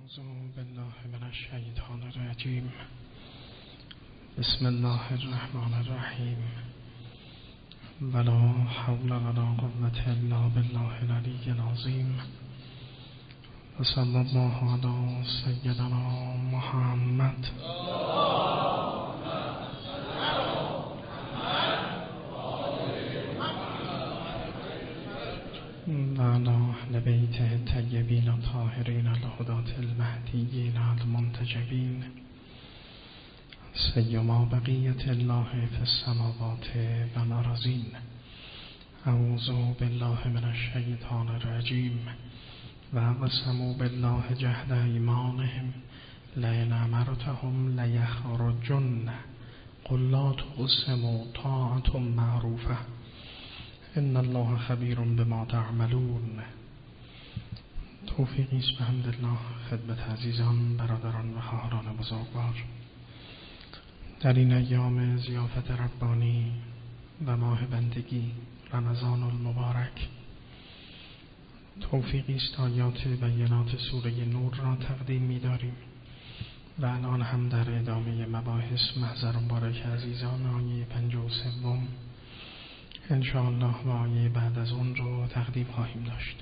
أعوذ بالله من الشیطان الرجیم. بسم الله الرحمن الرحیم. ولا حول ولا قوة الا بالله العلی العظیم. وصلی الله علی سیدنا محمد. وعلى أهل بيته الطيبين الطاهرين الهداة المهديين المنتجبين سيما بقية الله في السماوات والأرضين. أعوذ بالله من الشيطان الرجيم. وأقسموا بالله جهد أيمانهم لئن أمرتهم ليخرجن قل لا تقسموا طاعة معروفة ان الله خبیر بما تعملون. توفیقی است به حمدالله خدمت عزیزان، برادران و خواهران بزرگوار در این ایام ضیافت ربانی و ماه بندگی رمضان المبارک. توفیقی است آیات بینات سوره نور را تقدیم می‌داریم و الان هم در ادامه مباحث محضر مبارک عزیزان آیه 53 انشاءالله و آیه بعد از اون رو تقدیم خواهیم داشت.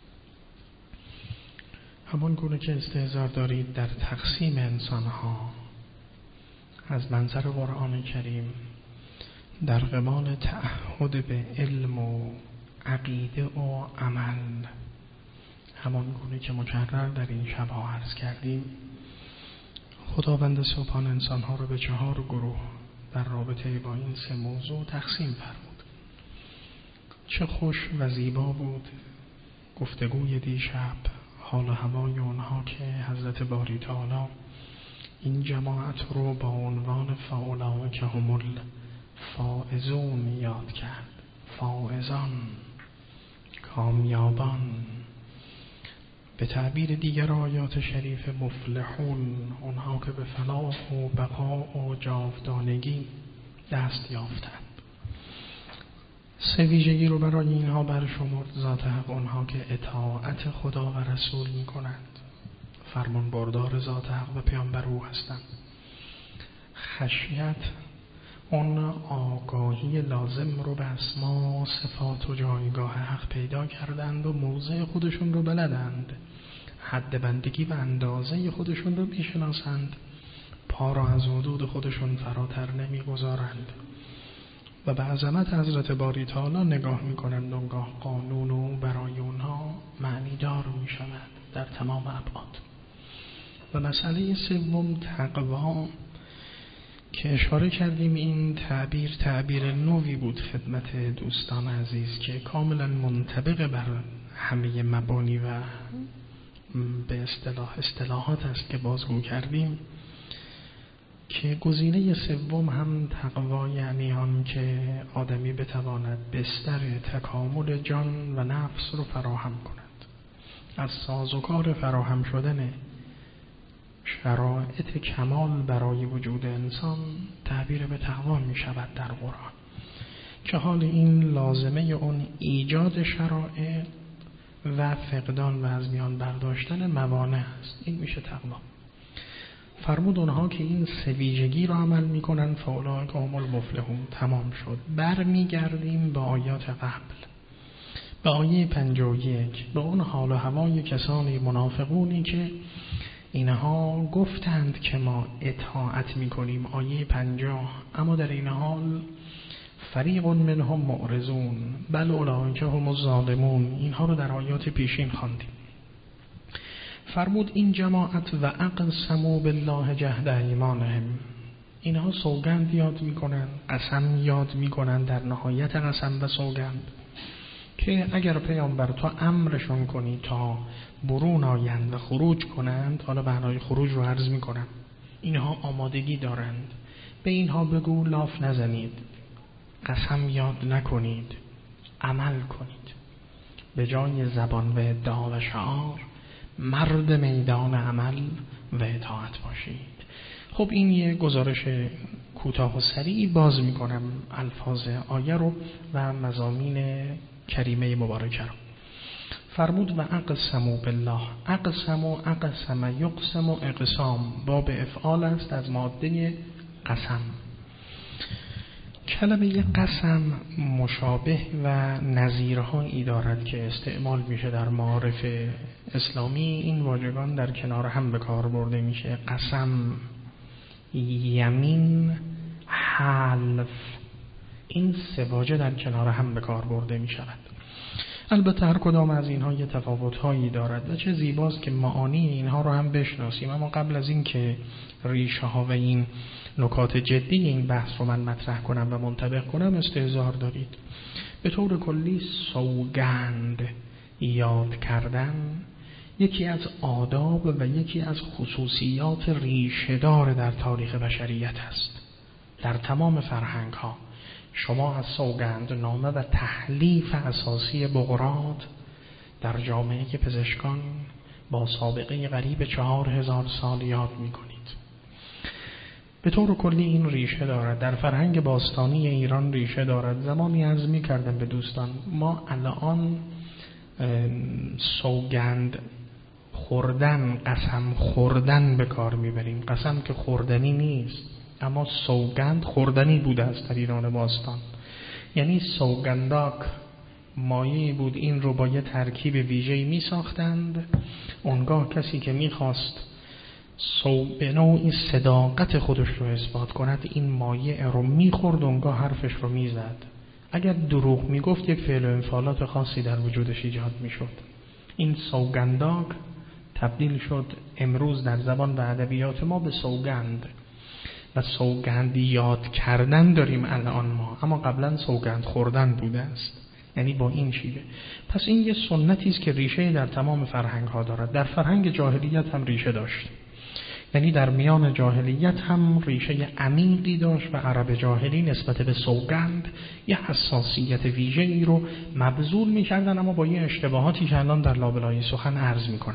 همون گونه که استحضار دارید در تقسیم انسانها از منظر قرآن کریم در قبال تعهد به علم و عقیده و عمل، همون گونه که مکرر در این شبها عرض کردیم، خداوند سبحان انسانها رو به 4 گروه در رابطه با این 3 موضوع تقسیم فرمود. چه خوش و زیبا بود گفتگوی دیشب، حال و هوای اونها که حضرت باری تعالی این جماعت رو با عنوان فاولئک هم الفائزون یاد کرد. فائزان، کامیابان. به تعبیر دیگر آیات شریف مفلحون، اونها که به فلاح و بقا و جاودانگی دست یافتند. 3 ویژگی رو برای اینها برشمرد ذات حق: اونها که اطاعت خدا و رسول می کنند، فرمان بردار ذات حق و پیامبر او هستند. خشیت، اون آگاهی لازم رو به اسما، صفات و جایگاه حق پیدا کردند و موضع خودشون رو بلدند، حد بندگی و اندازه خودشون رو میشناسند، پا را از حدود خودشون فراتر نمیگذارند و به عظمت حضرت باری تعالی نگاه میکنند. اونگاه قانون او برای اونها معنی دار میشود در تمام ابعاد. و مسئله 3 تقوا که اشاره کردیم، این تعبیر نوی بود خدمت دوستان عزیز که کاملا منطبق بر همه مبانی و به اصطلاحات است که بازگو کردیم، که گزینه 3 هم تقوا، یعنی آن که آدمی بتواند بستر تکامل جان و نفس رو فراهم کند. از سازوکار فراهم شدن شرایط کمال برای وجود انسان تعبیر به تقوا می شود در قرآن، که حال این لازمه اون ایجاد شرایط و فقدان و از میان برداشتن موانع است. این میشه تقوا. فرمود اونها که این 3 ویژگی رو عمل میکنن فاولئک هم المفلحون. تمام شد. برمیگردیم به آیات قبل، به آیه 51، به اون حال و هوای کسانی منافقونی که اینها گفتند که ما اطاعت میکنیم. آیه 50، اما در این حال فریق منهم معرضون بل اولئک هم الظالمون. اینها رو در آیات پیشین خواندیم. فرمود این جماعت و اقسموا بالله جهد ایمانهم، اینها سوگند یاد میکنن، قسم یاد میکنن در نهایت قسم و سوگند که اگر پیامبر تو امرشون کنی تا برون آیند و خروج کنند، حالا معنای خروج رو عرض میکنم، اینها آمادگی دارند، به اینها بگو لاف نزنید، قسم یاد نکنید، عمل کنید. به جای زبان و ادعا و شعار مرد میدان عمل و اطاعت باشید. خب این یه گزارش کوتاه و سریع باز میکنم الفاظ آیه رو و مضامین کریمه مبارکه رو. فرمود و اقسموا بالله. اقسم یقسم و اقسام باب افعال است از ماده قسم. کلمه قسم مشابه و نظیرهایی دارد که استعمال میشه در معارف اسلامی. این واژگان در کنار هم به کار برده میشه. قسم، یمین، حلف، این سه واژه در کنار هم به کار برده میشود. البته هر کدام از اینها یه تفاوت‌هایی دارد و چه زیباست که معانی اینها رو هم بشناسیم. اما قبل از این که ریشه ها و این نکات جدی این بحث رو من مطرح کنم و منطبق کنم، استحضار دارید. به طور کلی سوگند یاد کردن یکی از آداب و یکی از خصوصیات ریشه‌دار در تاریخ بشریت است. در تمام فرهنگ ها شما از سوگند نامه و تحلیف اساسی بقراط در جامعه پزشکان با سابقه قریب 4000 سال یاد می‌کنید. به طور کلی این ریشه دارد. در فرهنگ باستانی ایران ریشه دارد. زمانی عرض می‌کردم به دوستان، ما الان سوگند خوردن، قسم خوردن به کار می‌بریم. قسم که خوردنی نیست، اما سوگند خوردنی بوده است در ایران باستان. یعنی سوگنداک مایه بود، این رو با یه ترکیب ویژه‌ای می ساختند. اونگاه کسی که می خواست به نوعی صداقت خودش رو اثبات کند، این مایه رو می خورد، اونگاه حرفش رو می زد. اگر دروغ می گفت یک فعل و انفعالات خاصی در وجودش ایجاد می شد. این سوگنداک تبدیل شد امروز در زبان و ادبیات ما به سوگند و سوگند یاد کردن داریم الان ما، اما قبلا سوگند خوردن بوده است. یعنی با این شیوه. پس این یه سنتی است که ریشه در تمام فرهنگ ها دارد. در فرهنگ جاهلیت هم ریشه داشت. یعنی در میان جاهلیت هم ریشه عمیقی داشت و عرب جاهلی نسبت به سوگند یه حساسیت ویژه‌ای رو مبذول می‌کردن، اما با یه اشتباهاتی که الان در لابلای سخن عرض می‌کنم.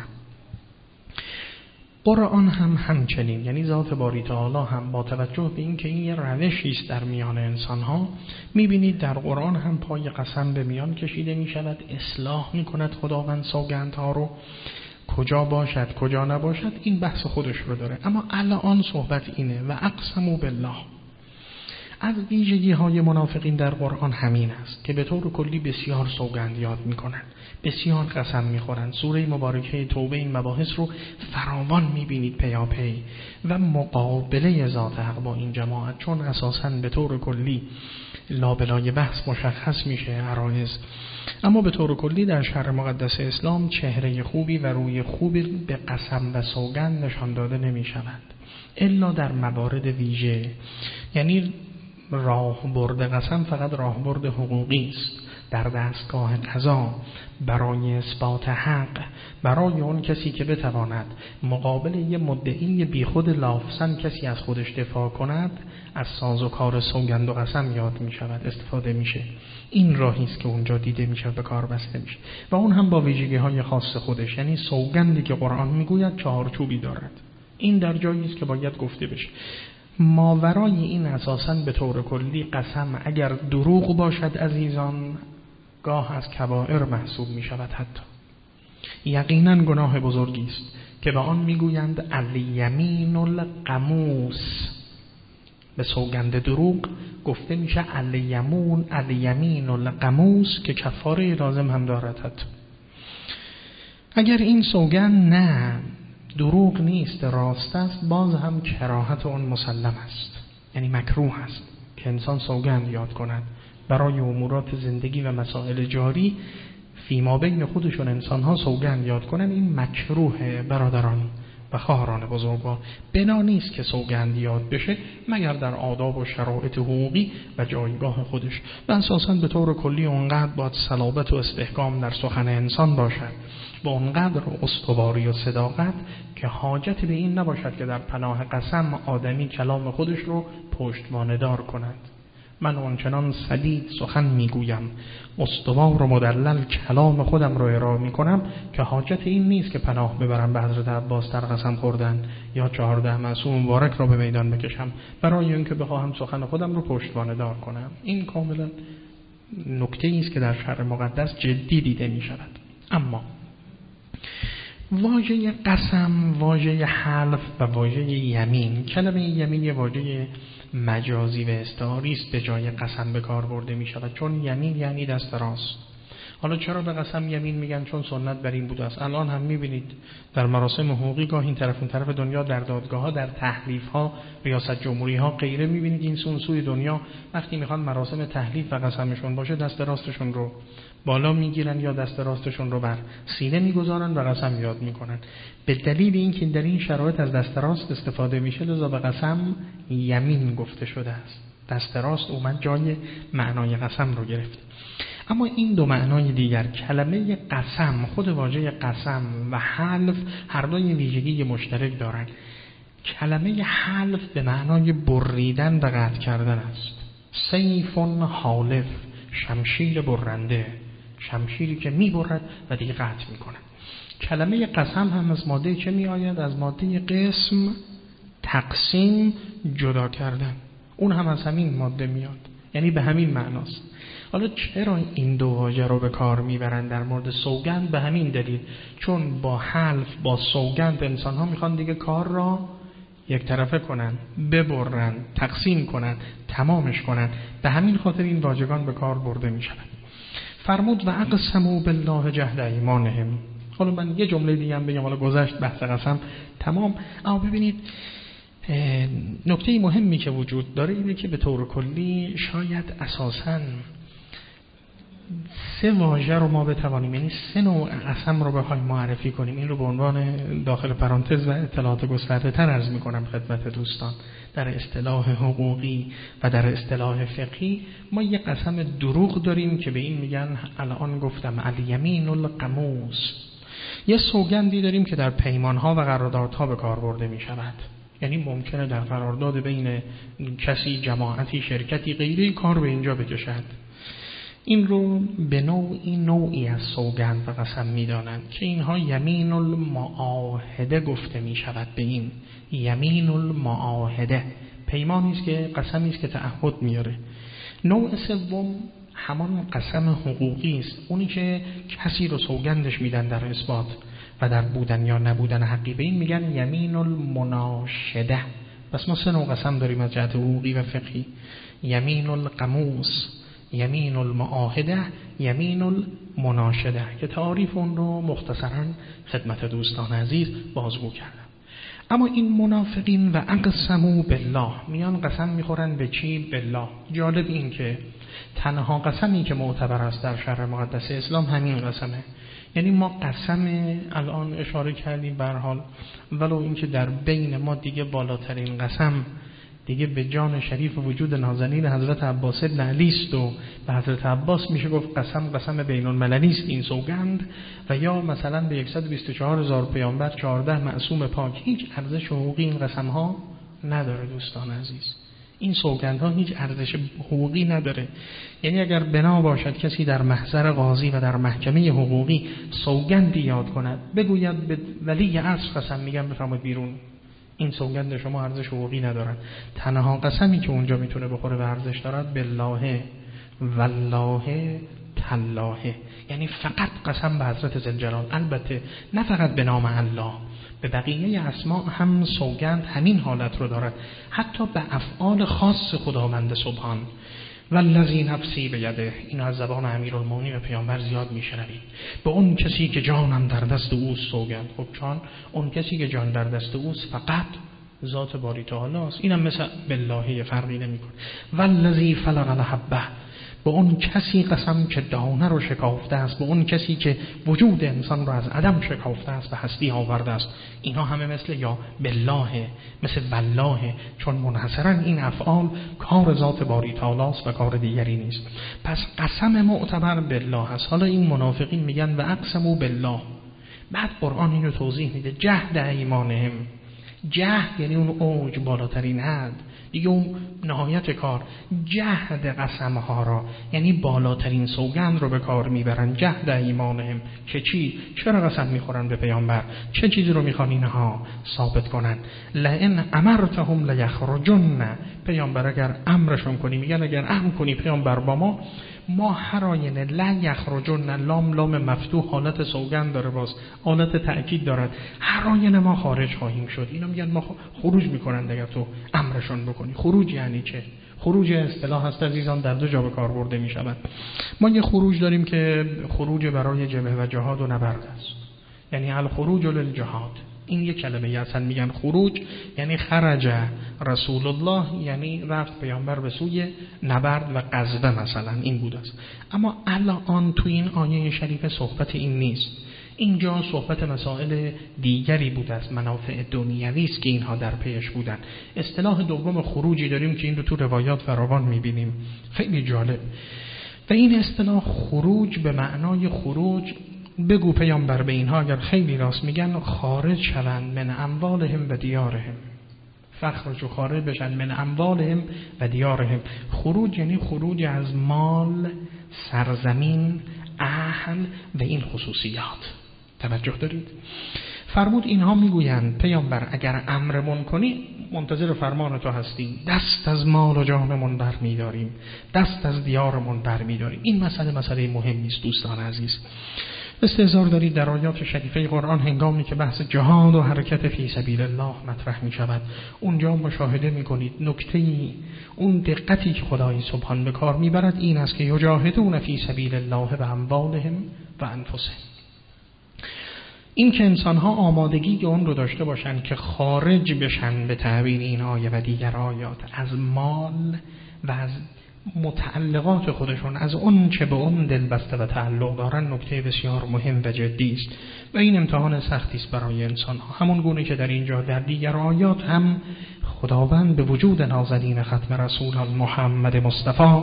قرآن هم همچنین، یعنی ذات باری تعالی هم با توجه به این که این یه روشی است در میان انسان‌ها، می‌بینید در قرآن هم پای قسم به میان کشیده می‌شود. اصلاح می‌کند خداوند سوگندها رو، کجا باشد کجا نباشد این بحث خودش رو داره. اما الان صحبت اینه و اقسموا بالله. از ویژگی‌های منافقین در قرآن همین است که به طور کلی بسیار سوگند یاد می‌کنند، بسیار قسم می‌خورند. سوره مبارکه توبه این مباحث رو فراوان می‌بینید پیاپی و مقابله ذات حق با این جماعت، چون اساساً به طور کلی لابلای بحث مشخص میشه عرایض. اما به طور کلی در شرع مقدس اسلام چهره خوبی و روی خوبی به قسم و سوگند نشان داده نمی‌شود الا در موارد ویژه. یعنی راهبرد قسم فقط راهبرد حقوقی است در دستگاه قضا برای اثبات حق، برای اون کسی که بتواند مقابل یه مدعی بیخود لافزن کسی از خودش دفاع کند، از سازوکار سوگند و قسم یاد می شود، استفاده میشه. این راهی است که اونجا دیده میشه، به کار بسته میشه و اون هم با ویژگی های خاص خودش. یعنی سوگندی که قرآن میگوید چهارچوبی دارد. این در جایی است که باید گفته بشه. ماورای این اساساً به طور کلی قسم اگر دروغ باشد عزیزان گاه از کبائر محسوب می شود. حتی یقیناً گناه بزرگی است که به آن میگویند الیمین الغموس. به سوگند دروغ گفته میشه الیمین الغموس که کفاره لازم هم دارد. حتی اگر این سوگند نه دروغ نیست راست است، باز هم کراهت اون مسلم است، یعنی مکروه است که انسان سوگند یاد کند برای امورات زندگی و مسائل جاری فیما بین خودشون انسان ها سوگند یاد کنن. این مکروه برادران و خواهران بزرگوار. بنا نیست که سوگند یاد بشه مگر در آداب و شرایط حقوقی و جایگاه خودش و اساساً به طور کلی اونقدر باید صلابت و استحکام در سخن انسان باشد و اونقدر استواری و صداقت که حاجت به این نباشد که در پناه قسم آدمی کلام خودش رو پشتوانه دار کند. من اونچنان سدید سخن میگویم، استوار و مدلل کلام خودم رو ارائه میکنم که حاجت این نیست که پناه ببرم به حضرت عباس در قسم خوردن یا 14 معصوم مبارک را به میدان بکشم برای اینکه بخواهم سخن خودم رو پشتوانه دار کنم. این کاملا نکته است که در شرع مقدس جدی دیده می شود. اما واژه قسم، واژه حلف و واژه یمین، کلمه یمین یه واژه مجازی و استعاری است به جای قسم به کار برده می شود، چون یمین یعنی دست راست. حالا چرا به قسم یمین میگن؟ چون سنت بر این بوده است. الان هم میبینید در مراسم حقوقی گاه این طرف اون طرف دنیا، در دادگاه ها، در تحلیف ها، ریاست جمهوری ها غیره، میبینید این سوی دنیا وقتی میخوان مراسم تحلیف و قسمشون باشه دست راستشون رو بالا میگیرن یا دست راستشون رو بر سینه میگذارن و قسم یاد میکنن. به دلیل اینکه در این شرایط از دست راست استفاده میشه لذا به قسم یمین گفته شده است. دست راست اومد جای معنای قسم رو گرفت. اما این دو معنای دیگر، کلمه قسم، خود واژه قسم و حلف هر دوی ویژگی مشترک دارند. کلمه حلف به معنای بریدن و قطع کردن است. سیف حالف، شمشیر برنده، شمشیری که میبرد و دیگه قطع میکنه. کلمه قسم هم از ماده چه می آید؟ از ماده قسم، تقسیم، جدا کردن. اون هم از همین ماده میاد، یعنی به همین معناست. حالا چرا این دو واژه رو به کار میبرن در مورد سوگند؟ به همین دلیل، چون با حلف، با سوگند انسان ها میخوان دیگه کار را یک طرفه کنن، ببرن، تقسیم کنن، تمامش کنن. به همین خاطر این واژگان به کار برده میشن. فرمود و اقسموا بالله جهد ایمانهم. حالا من یه جمله دیگه هم بگم، حالا گذشت بحث قسم تمام. اما ببینید نکته مهمی که وجود داره اینه که به طور کلی شاید اساساً سه واژه رو ما بتوانیم، یعنی سه نوع قسم رو بخوایم معرفی کنیم. این رو به عنوان داخل پرانتز و اطلاعات گسترده تر عرض می‌کنم خدمت دوستان. در اصطلاح حقوقی و در اصطلاح فقهی ما یک قسم دروغ داریم که به این میگن، الان گفتم، الیمین القموس. یه سوگندی داریم که در پیمان‌ها و قراردادها به کار برده می‌شود. یعنی ممکنه در قرارداد بین کسی، جماعتی، شرکتی غیره کار به اینجا بکشد. این رو به نوعی از سوگند و قسم می‌دانند که اینها یمین المعاهده گفته می‌شود. به این یمین المعاهده پیمانی است که قسمی است که تعهد میاره. نوع سوم همان قسم حقوقی است، اونی که کسی رو سوگندش میدن در اثبات و در بودن یا نبودن حقی. به این میگن یمین المناشده. پس ما سه نوع قسم داریم از جهت حقوقی و فقهی: یمین القموس، یمین المعاهده، یمین المناشده، که تعاریف اون رو مختصراً خدمت دوستان عزیز بازگو کردم. اما این منافقین و اقسموا بالله میان قسم میخورن به چی؟ بالله. جالب این که تنها قسمی که معتبر است در شرع مقدس اسلام همین قسمه. یعنی ما قسم الان اشاره کردیم به هر حال، ولو اینکه در بین ما دیگه بالاترین قسم دیگه به جان شریف وجود نازنین حضرت عباس بن علی است و به حضرت عباس میشه گفت قسم بین المللی است این سوگند، و یا مثلا به 124,000 پیامبر 14 معصوم پاک. هیچ ارزش حقوقی این قسم ها نداره دوستان عزیز. این سوگند ها هیچ ارزش حقوقی نداره. یعنی اگر بنا باشد کسی در محضر قاضی و در محکمه حقوقی سوگندی یاد کند، بگوید به ولی عصر قسم میگم بفرمایید بیرون، این سوگند شما ارزش حقوقی ندارن. تنها قسمی که اونجا میتونه بخوره به ارزش دارد بالله والله تالله، یعنی فقط قسم به حضرت ذوالجلال. البته نه فقط به نام الله، به بقیه اسماء هم سوگند همین حالت رو دارد، حتی به افعال خاص خداوند سبحان. والذی نفسی بیده، این از زبان امیرالمومنین و پیامبر زیاد میشنوید. به اون کسی که جانم در دست اوست سوگند. خب جان، اون کسی که جان در دست اوست فقط ذات باری تعالی است. اینم مثل بالله فرقی نمیکنه. والذی فلق الحبه، به اون کسی قسم که دانه رو شکافته است، به اون کسی که وجود انسان رو از عدم شکافته است و هستی آورده است. اینا همه مثل یا بالله، مثل والله، چون منحصرا این افعال کار ذات باری تعالی است و کار دیگری نیست. پس قسم معتبر بالله است. حالا این منافقین میگن و اقسموا بالله. بعد قرآن اینو توضیح میده: جهد ایمانهم. جهد یعنی اون اوج، بالاترین حد، دیگه اون نهایت کار. جهد قسم ها را یعنی بالاترین سوگند رو به کار میبرن. جهد ایمانهم که چی؟ چرا قسم میخورن به پیامبر؟ چه چیزی رو میخوان اینها ثابت کنن؟ لئن امرتهم لیخرجن. پیامبر اگر امرشون کنی، میگن اگر امر کنی پیامبر با ما هر آینه لا یخرجون، لام مفتوح حالت سوگند داره، باز حالت تأکید دارد، هر آینه ما خارج خواهیم شد. اینا میگن ما خروج میکنن اگر تو امرشان بکنی. خروج یعنی چه؟ خروج اصطلاح هست عزیزان، در دو جا به کار برده می شود. ما یه خروج داریم که خروج برای جبهه و جهاد و نبرد است، یعنی الخروج للجهاد. این یک کلمه اصلا میگن خروج یعنی خرج رسول الله، یعنی رفت پیامبر به سوی نبرد و غزوه مثلا، این بود است. اما الان تو این آیه شریف صحبت این نیست، اینجا صحبت مسائل دیگری بود است، منافع دنیوی است که اینها در پیش بودن. اصطلاح دوم خروجی داریم که این رو تو روایات فراوان میبینیم، خیلی جالب. و این اصطلاح خروج به معنای خروج، بگو پیامبر به اینها اگر خیلی راست میگن خارج شوند من اموالهم و دیارهم، فخرج و خارج بشن من اموالهم و دیارهم. خروج یعنی خروج از مال، سرزمین، اهل و این خصوصیات. توجه دارید؟ فرمود اینها میگویند پیامبر اگر امرمون کنی منتظر فرمان تو هستیم، دست از مال و جانمون بر میداریم، دست از دیارمون بر میداریم. این مسئله مهمی است دوستان عزیز. استحضار دارید در آیات شریفه قرآن هنگامی که بحث جهاد و حرکت فی سبیل الله مطرح می شود، اونجا مشاهده می کنید نکته‌ای، اون دقتی که خدای سبحان به کار می برد این است که یجاهدون فی سبیل الله و اموالهم و انفسهم. این که انسان‌ها آمادگی اون رو داشته باشند که خارج بشن به تعبیر این آیه و دیگر آیات از مال و از متعلقات خودشون، از اون چه به اون دل بسته و تعلق دارن، نکته بسیار مهم و جدی است و این امتحان سختی است برای انسان‌ها. همون گونه که در اینجا در دیگر آیات هم خداوند به وجود نازنین ختم رسولان محمد مصطفی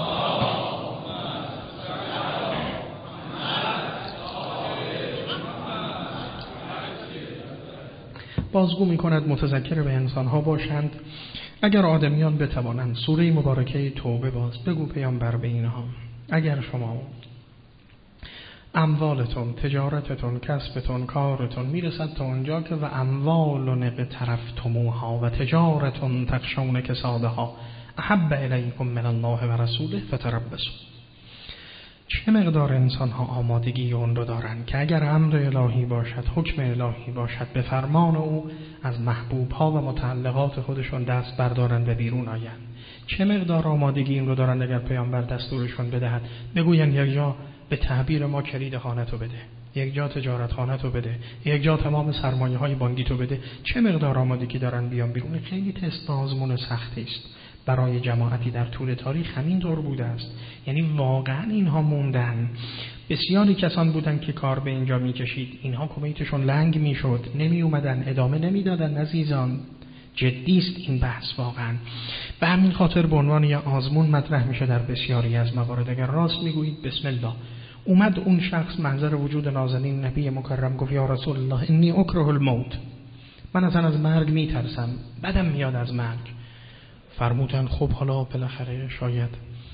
بازگو می کند متذکر به انسان‌ها باشند اگر آدمیان بتوانند. سوره مبارکه توبه باز بگو پیامبر به اینها اگر شما اموالتون، تجارتتون، کسبتون، کارتون میرسد تا اونجا که و اموالون اقترفتموها و تجارتون تخشون کسادها احب الیکم من الله و رسوله فتربصوا. چه مقدار انسان ها آمادگی اون رو دارن که اگر امر الهی باشد، حکم الهی باشد، به فرمان او از محبوب ها و متعلقات خودشون دست بردارن و بیرون آیند. چه مقدار آمادگی این رو دارن اگر پیامبر دستورشون بدهد بگوین یک جا به تعبیر ما کلید خانه تو بده، یک جا تجارت خانه تو بده، یک جا تمام سرمایه های بانکی تو بده، چه مقدار آمادگی دارن بیان بیرون؟ خیلی تست آزمون سختی است برای جماعتی در طول تاریخ همینطور بوده است. یعنی واقعا اینها موندن. بسیاری کسان بودن که کار به اینجا میکشید، اینها کمیتشون لنگ میشد، نمی اومدن، ادامه نمیدادن. عزیزان جدی است این بحث واقعا. به همین خاطر به عنوان یک آزمون مطرح میشه در بسیاری از موارد. اگر راست میگویید بسم الله. اومد اون شخص منظر وجود نازنین نبی مکرم گفت یا رسول الله انی اکره الموت، من اصلا از مرگ میترسم، بدم میاد از مرگ. فرمودن خب حالا بالاخره شاید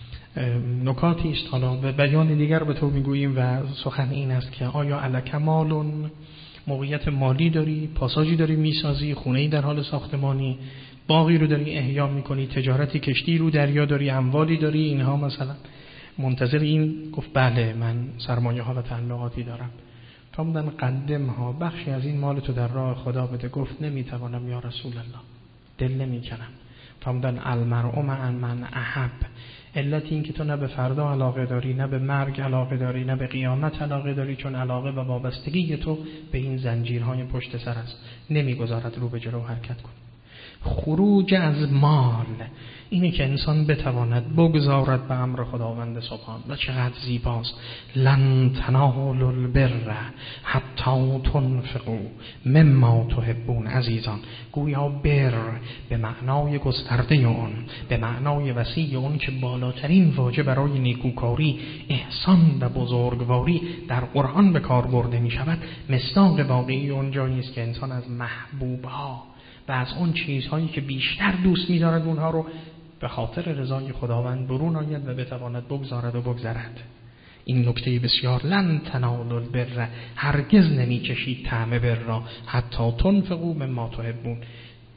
نکاتی است، حالا به بیان دیگر به تو میگوییم و سخن این است که آیا الکمالون، موقعیت مالی داری، پاساژی داری میسازی، خونه‌ای در حال ساختمانی، باغی رو داری احیا میکنی، تجارتی کشتی رو دریا داری، اموالی داری، اینها مثلا منتظر این؟ گفت بله من سرمایه ها و تعلقاتی دارم. فرمودن قدم ها، بخشی از این مال تو در راه خدا بده. گفت نمیتوانم یا رسول الله، دل نمیکنم. فرمودن المرء مع من احب. علت این که تو نه به فردا علاقه داری، نه به مرگ علاقه داری، نه به قیامت علاقه داری، چون علاقه و وابستگی تو به این زنجیرهای پشت سر است، نمیگذارد رو به جلو حرکت کن. خروج از مال اینه که انسان بتواند بگذارد به امر خداوند سبحان. و چقدر زیباست. لن تنالوا البر حتی تنفقوا مما تحبون. عزیزان گویا بر به معنای گسترده اون، به معنای وسیع اون که بالاترین واجب برای نیکوکاری، احسان و بزرگواری در قرآن به کار برده می شود، مصداق واقعی اون جایی است که انسان از محبوبها و از اون چیزهایی که بیشتر دوست می‌دارد اونها رو به خاطر رضای خداوند برون آید و بتواند بگذارد و بگذرد. این نکته بسیار لن تنالوا البر، هرگز نمی‌چشید طعم بر را حتی تنفقوا مما تحبون،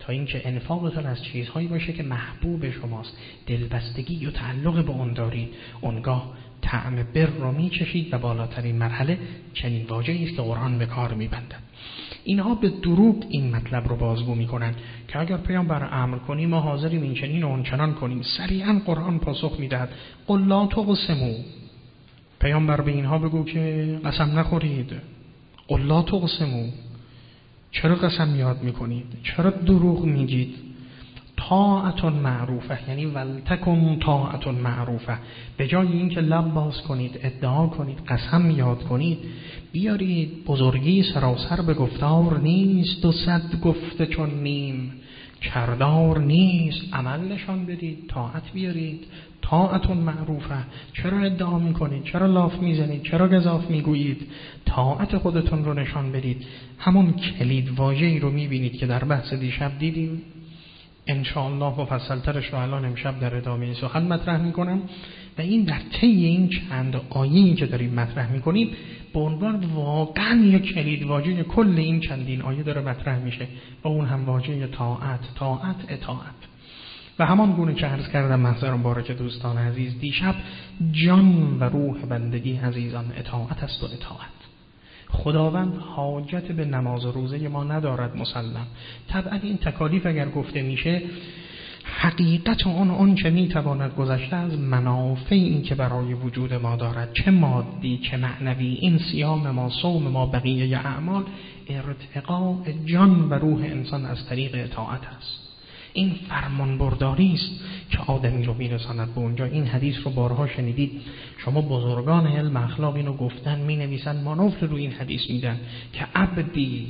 تا اینکه انفاقتون از چیزهایی باشه که محبوب شماست، دلبستگی و تعلق به اون دارید، اونگاه طعم بر رو میچشید و بالاترین مرحله چنین واژه‌ای است که قرآن به کار میبندد. اینها به دروغ این مطلب رو بازگو میکنن که اگر پیامبر امر کنی ما حاضریم این چنین و اون چنان کنیم. صریحا قرآن پاسخ میدهد قل لا تقسموا، پیامبر به اینها بگو که قسم نخورید. قل لا تقسموا، چرا قسم یاد میکنید؟ چرا دروغ میگید؟ طاعت معروفه، یعنی ولتکن طاعت معروفه، به جای اینکه لب باز کنید ادعا کنید قسم یاد کنید بیارید بزرگی سراسر به گفتار نیست و صد گفته چون نیم کردار نیست، عمل نشان بدید، طاعت بیارید. طاعت معروفه، چرا ادعا میکنید؟ چرا لاف میزنید؟ چرا گزاف میگویید؟ طاعت خودتون رو نشان بدید. همون کلید واژه‌ای رو میبینید که در بحث دیشب دیدیم، انشاءالله مفصل‌ترش رو الان امشب در ادامه سخن مطرح میکنم و این در طی این چند آیه‌ای که داریم مطرح میکنیم به عنوان واقعا یک کلید واژه کل این چندین آیه داره مطرح میشه و اون هم واژه طاعت، اطاعت. و همان گونه که عرض کردم محضر مبارک دوستان عزیز دیشب، جان و روح بندگی عزیزان اطاعت است و اطاعت. خداوند حاجت به نماز و روزه ما ندارد مسلم. طبعا این تکالیف اگر گفته میشه حقیقت اون چه میتواند گذشته از منافع این که برای وجود ما دارد، چه مادی چه معنوی. این صیام ما، صوم ما، بقیه اعمال ارتقاء جان و روح انسان از طریق اطاعت است. این فرمان برداری است که آدمی رو میرساند به اونجا. این حدیث رو بارها شنیدید، شما بزرگان علم اخلاق اینو گفتن، می نویسن، مانوفل رو این حدیث میدن که عبدی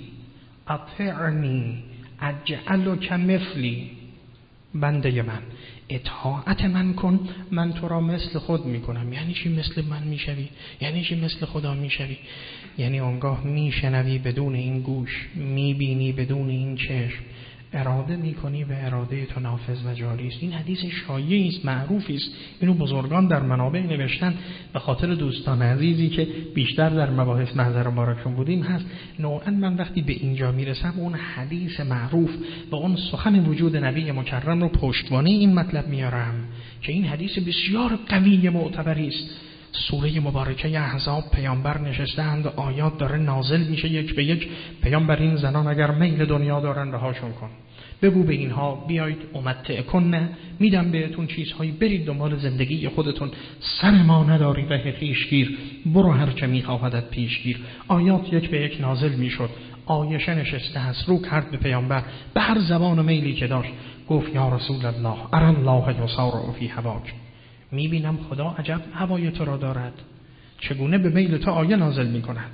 اطیعنی اجعلک مثلی، بنده من اطاعت من کن من تو را مثل خود میکنم. یعنی چی مثل من میشوی؟ یعنی چی مثل خدا میشوی؟ یعنی اونگاه میشنوی بدون این گوش، میبینی بدون این چشم، اراده میکنی و اراده تو نافذ و جاری است. این حدیث شایعی است، معروفی است، اینو بزرگان در منابع نوشتن. به خاطر دوستان عزیزی که بیشتر در مباحث محضر مبارکشون بودیم هست، نوعا من وقتی به اینجا میرسم اون حدیث معروف و اون سخن وجود نبی مکرم رو پشتوانه این مطلب میارم که این حدیث بسیار قوی معتبری است. سوره مبارکه احزاب پیامبر نشستند و آیات داره نازل میشه یک به یک. پیامبر این زنان اگر میل دنیا دارن رهاشون کن، بگو به اینها بیایید امتع کنه، میدم بهتون چیزهایی، برید دنبال زندگی خودتون، سر ما نداری ره خویشگیر، برو هر چه میخواهدت پیشگیر. آیات یک به یک نازل میشد. عایشه نشسته است، رو کرد به پیامبر به هر زبان و میلی که داشت، گفت یا رسول الله ارى الله یسارع فی هواک، میبینم خدا عجب هوای تو را دارد، چگونه به میل تو آیه نازل میکند،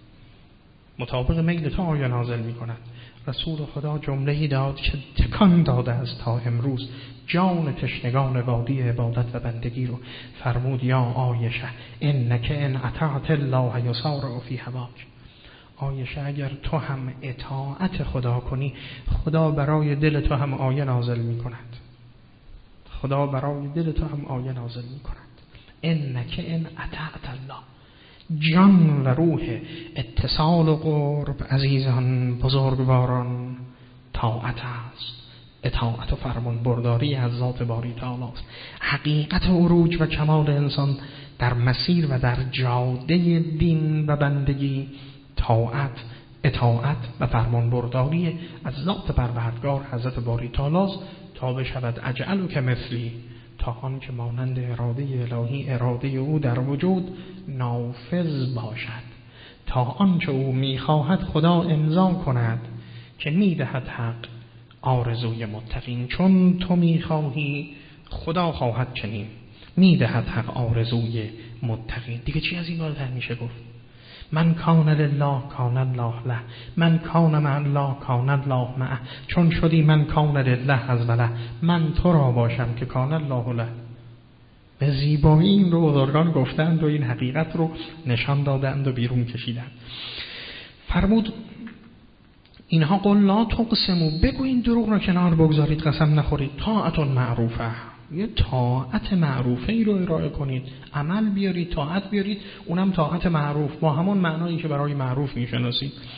مطابق میل تو آیه نازل میکند. رسول خدا جمله‌ای داد که تکان داده است تا امروز جان تشنگان وادی عبادت و بندگی رو. فرمود یا عایشه انک ان اطعت الله یسارع فی هواک. عایشه اگر تو هم اطاعت خدا کنی، خدا برای دل تو هم آیه نازل میکند. خدا برای دل تو هم آیه نازل میکند. انک ان اطعت الله، جان و روح اتصال و قرب عزیزان بزرگواران طاعت است. اطاعت و فرمان برداری از ذات باری تعالی است. حقیقت عروج و کمال انسان در مسیر و در جاده دین و بندگی طاعت، اطاعت و فرمان برداری از ذات پروردگار حضرت باری تعالی است، تا بشود اجعلو که مثلی، تا آن که مانند اراده الهی اراده او در وجود نافذ باشد، تا آنچه او میخواهد خدا امضا کند که میدهد حق آرزوی متقین. چون تو میخواهی خدا خواهد چنین، میدهد حق آرزوی متقین. دیگه چی از این بالاتر میشه گفت؟ من کان لله کان الله له، من کان مع الله کان الله معه. چون شدی من کان لله از وله، من تو را باشم که کان الله له. به زیبایی این رو بزرگان گفتند و این حقیقت رو نشان دادند و بیرون کشیدند. فرمود اینها قل لا تقسموا، بگو این دروغ رو کنار بگذارید، قسم نخورید. طاعت معروفه، یه طاعت معروفه ای رو ارائه کنید، عمل بیارید، طاعت بیارید، اونم طاعت معروف با همون معنایی که برای معروف میشناسید.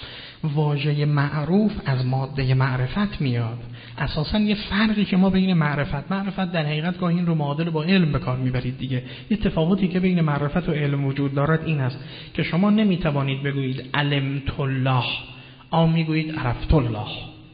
واژه معروف از ماده معرفت میاد. اساساً یه فرقی که ما بین معرفت در حقیقت گاهی این رو معادل با علم به کار میبرید دیگه. یه تفاوتی که بین معرفت و علم وجود دارد این است که شما نمیتوانید بگویید علمت الله، میگویید عرفت الله.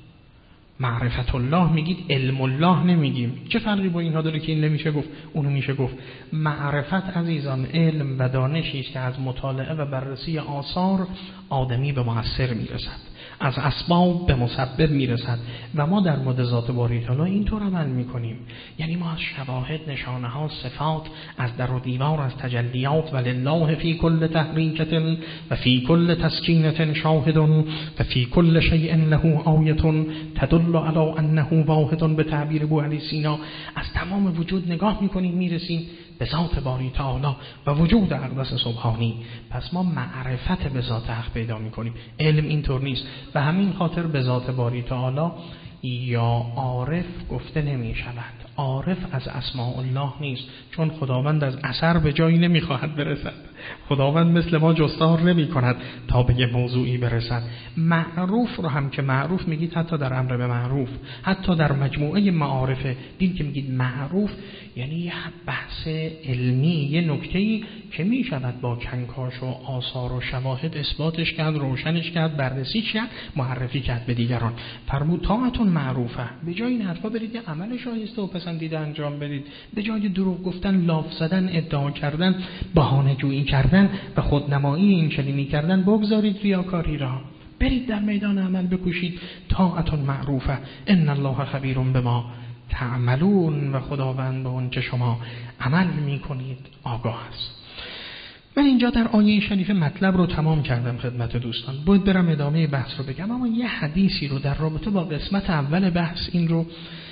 معرفت الله میگید، علم الله نمیگیم. چه فرقی با اینها داره که این نمیشه گفت اونو میشه گفت؟ معرفت عزیزان علم و دانشی است که از مطالعه و بررسی آثار آدمی به مؤثر میرسد، از اسباب به مسبب میرسد. و ما در مورد ذات باری تعالی اینطور عمل میکنیم. یعنی ما از شواهد، نشانه ها، صفات، از در و دیوار، از تجلیات، ولله فی کل تحریکة و فی کل تسکینة شاهد و فی کل شیء له آیة تدل علی انه واحد، به تعبیر بوعلی سینا. از تمام وجود نگاه میکنیم میرسیم به ذات باری تعالی و وجود اقدس سبحانی. پس ما معرفت به ذات حق پیدا میکنیم. علم اینطور نیست. و همین خاطر به ذات باری تعالی یا عارف گفته نمی شود. عارف از اسماء الله نیست، چون خداوند از اثر به جایی نمیخواهد برسد. خداوند مثل ما جستار نمی کند تا به یه موضوعی برسد. معروف رو هم که معروف میگید، حتی در امر به معروف، حتی در مجموعه معارف دین که میگید معروف، یعنی یه بحث علمی، یه نکته‌ای که می شود با کنکاش و آثار و شواهد اثباتش کرد، روشنش کرد، بررسی کرد، معرفی کرد به دیگران. فرمود طاعتون معروفه. به جای این حرفا برید یه عمل شایسته و پسندیده انجام بدید. به جای دروغ گفتن، لاف زدن، ادعا کردن، بهانه جویی کردن و خودنمایی این چنینی کردن، بگذارید ریاکاری را. برید در میدان عمل بکوشید. طاعتون معروفه. ان الله خبیر بما تعملون. و خداوند به اون که شما عمل میکنید آگاه است. من اینجا در آیه شریف مطلب رو تمام کردم خدمت دوستان. باید برم ادامه بحث رو بگم، اما یه حدیثی رو در رابطه با قسمت اول بحث این رو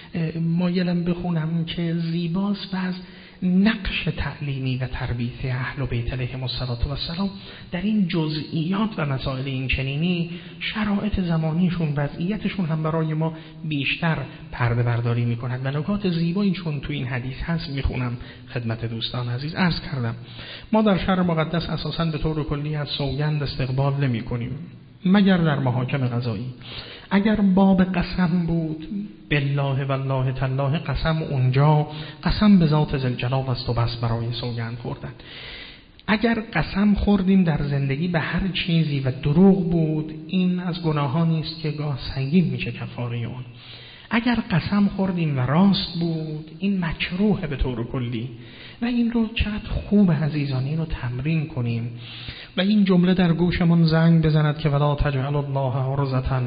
مایلم بخونم که زیباست و از نقش تعلیمی و تربیتی اهل بیت علیهم السلام در این جزئیات و مسائل این چنینی، شرایط زمانیشون، وضعیتشون هم برای ما بیشتر پرده برداری میکند و نکات زیبایی چون تو این حدیث هست میخونم خدمت دوستان عزیز. عرض کردم ما در شهر مقدس اساساً به طور کلی از سوگند استقبال نمی کنیم مگر در محاکم قضایی. اگر باب قسم بود، بالله والله تالله، قسم اونجا قسم به ذات ذوالجلال است و بس برای سوگند خوردن. اگر قسم خوردیم در زندگی به هر چیزی و دروغ بود، این از گناهانی است که گاه سنگین میشه کفاره اون. اگر قسم خوردیم و راست بود، این مکروه به طور کلی. و این رو چقدر خوب عزیزان این رو تمرین کنیم و این جمله در گوشمون زنگ بزند که ولا تجعل الله عرضة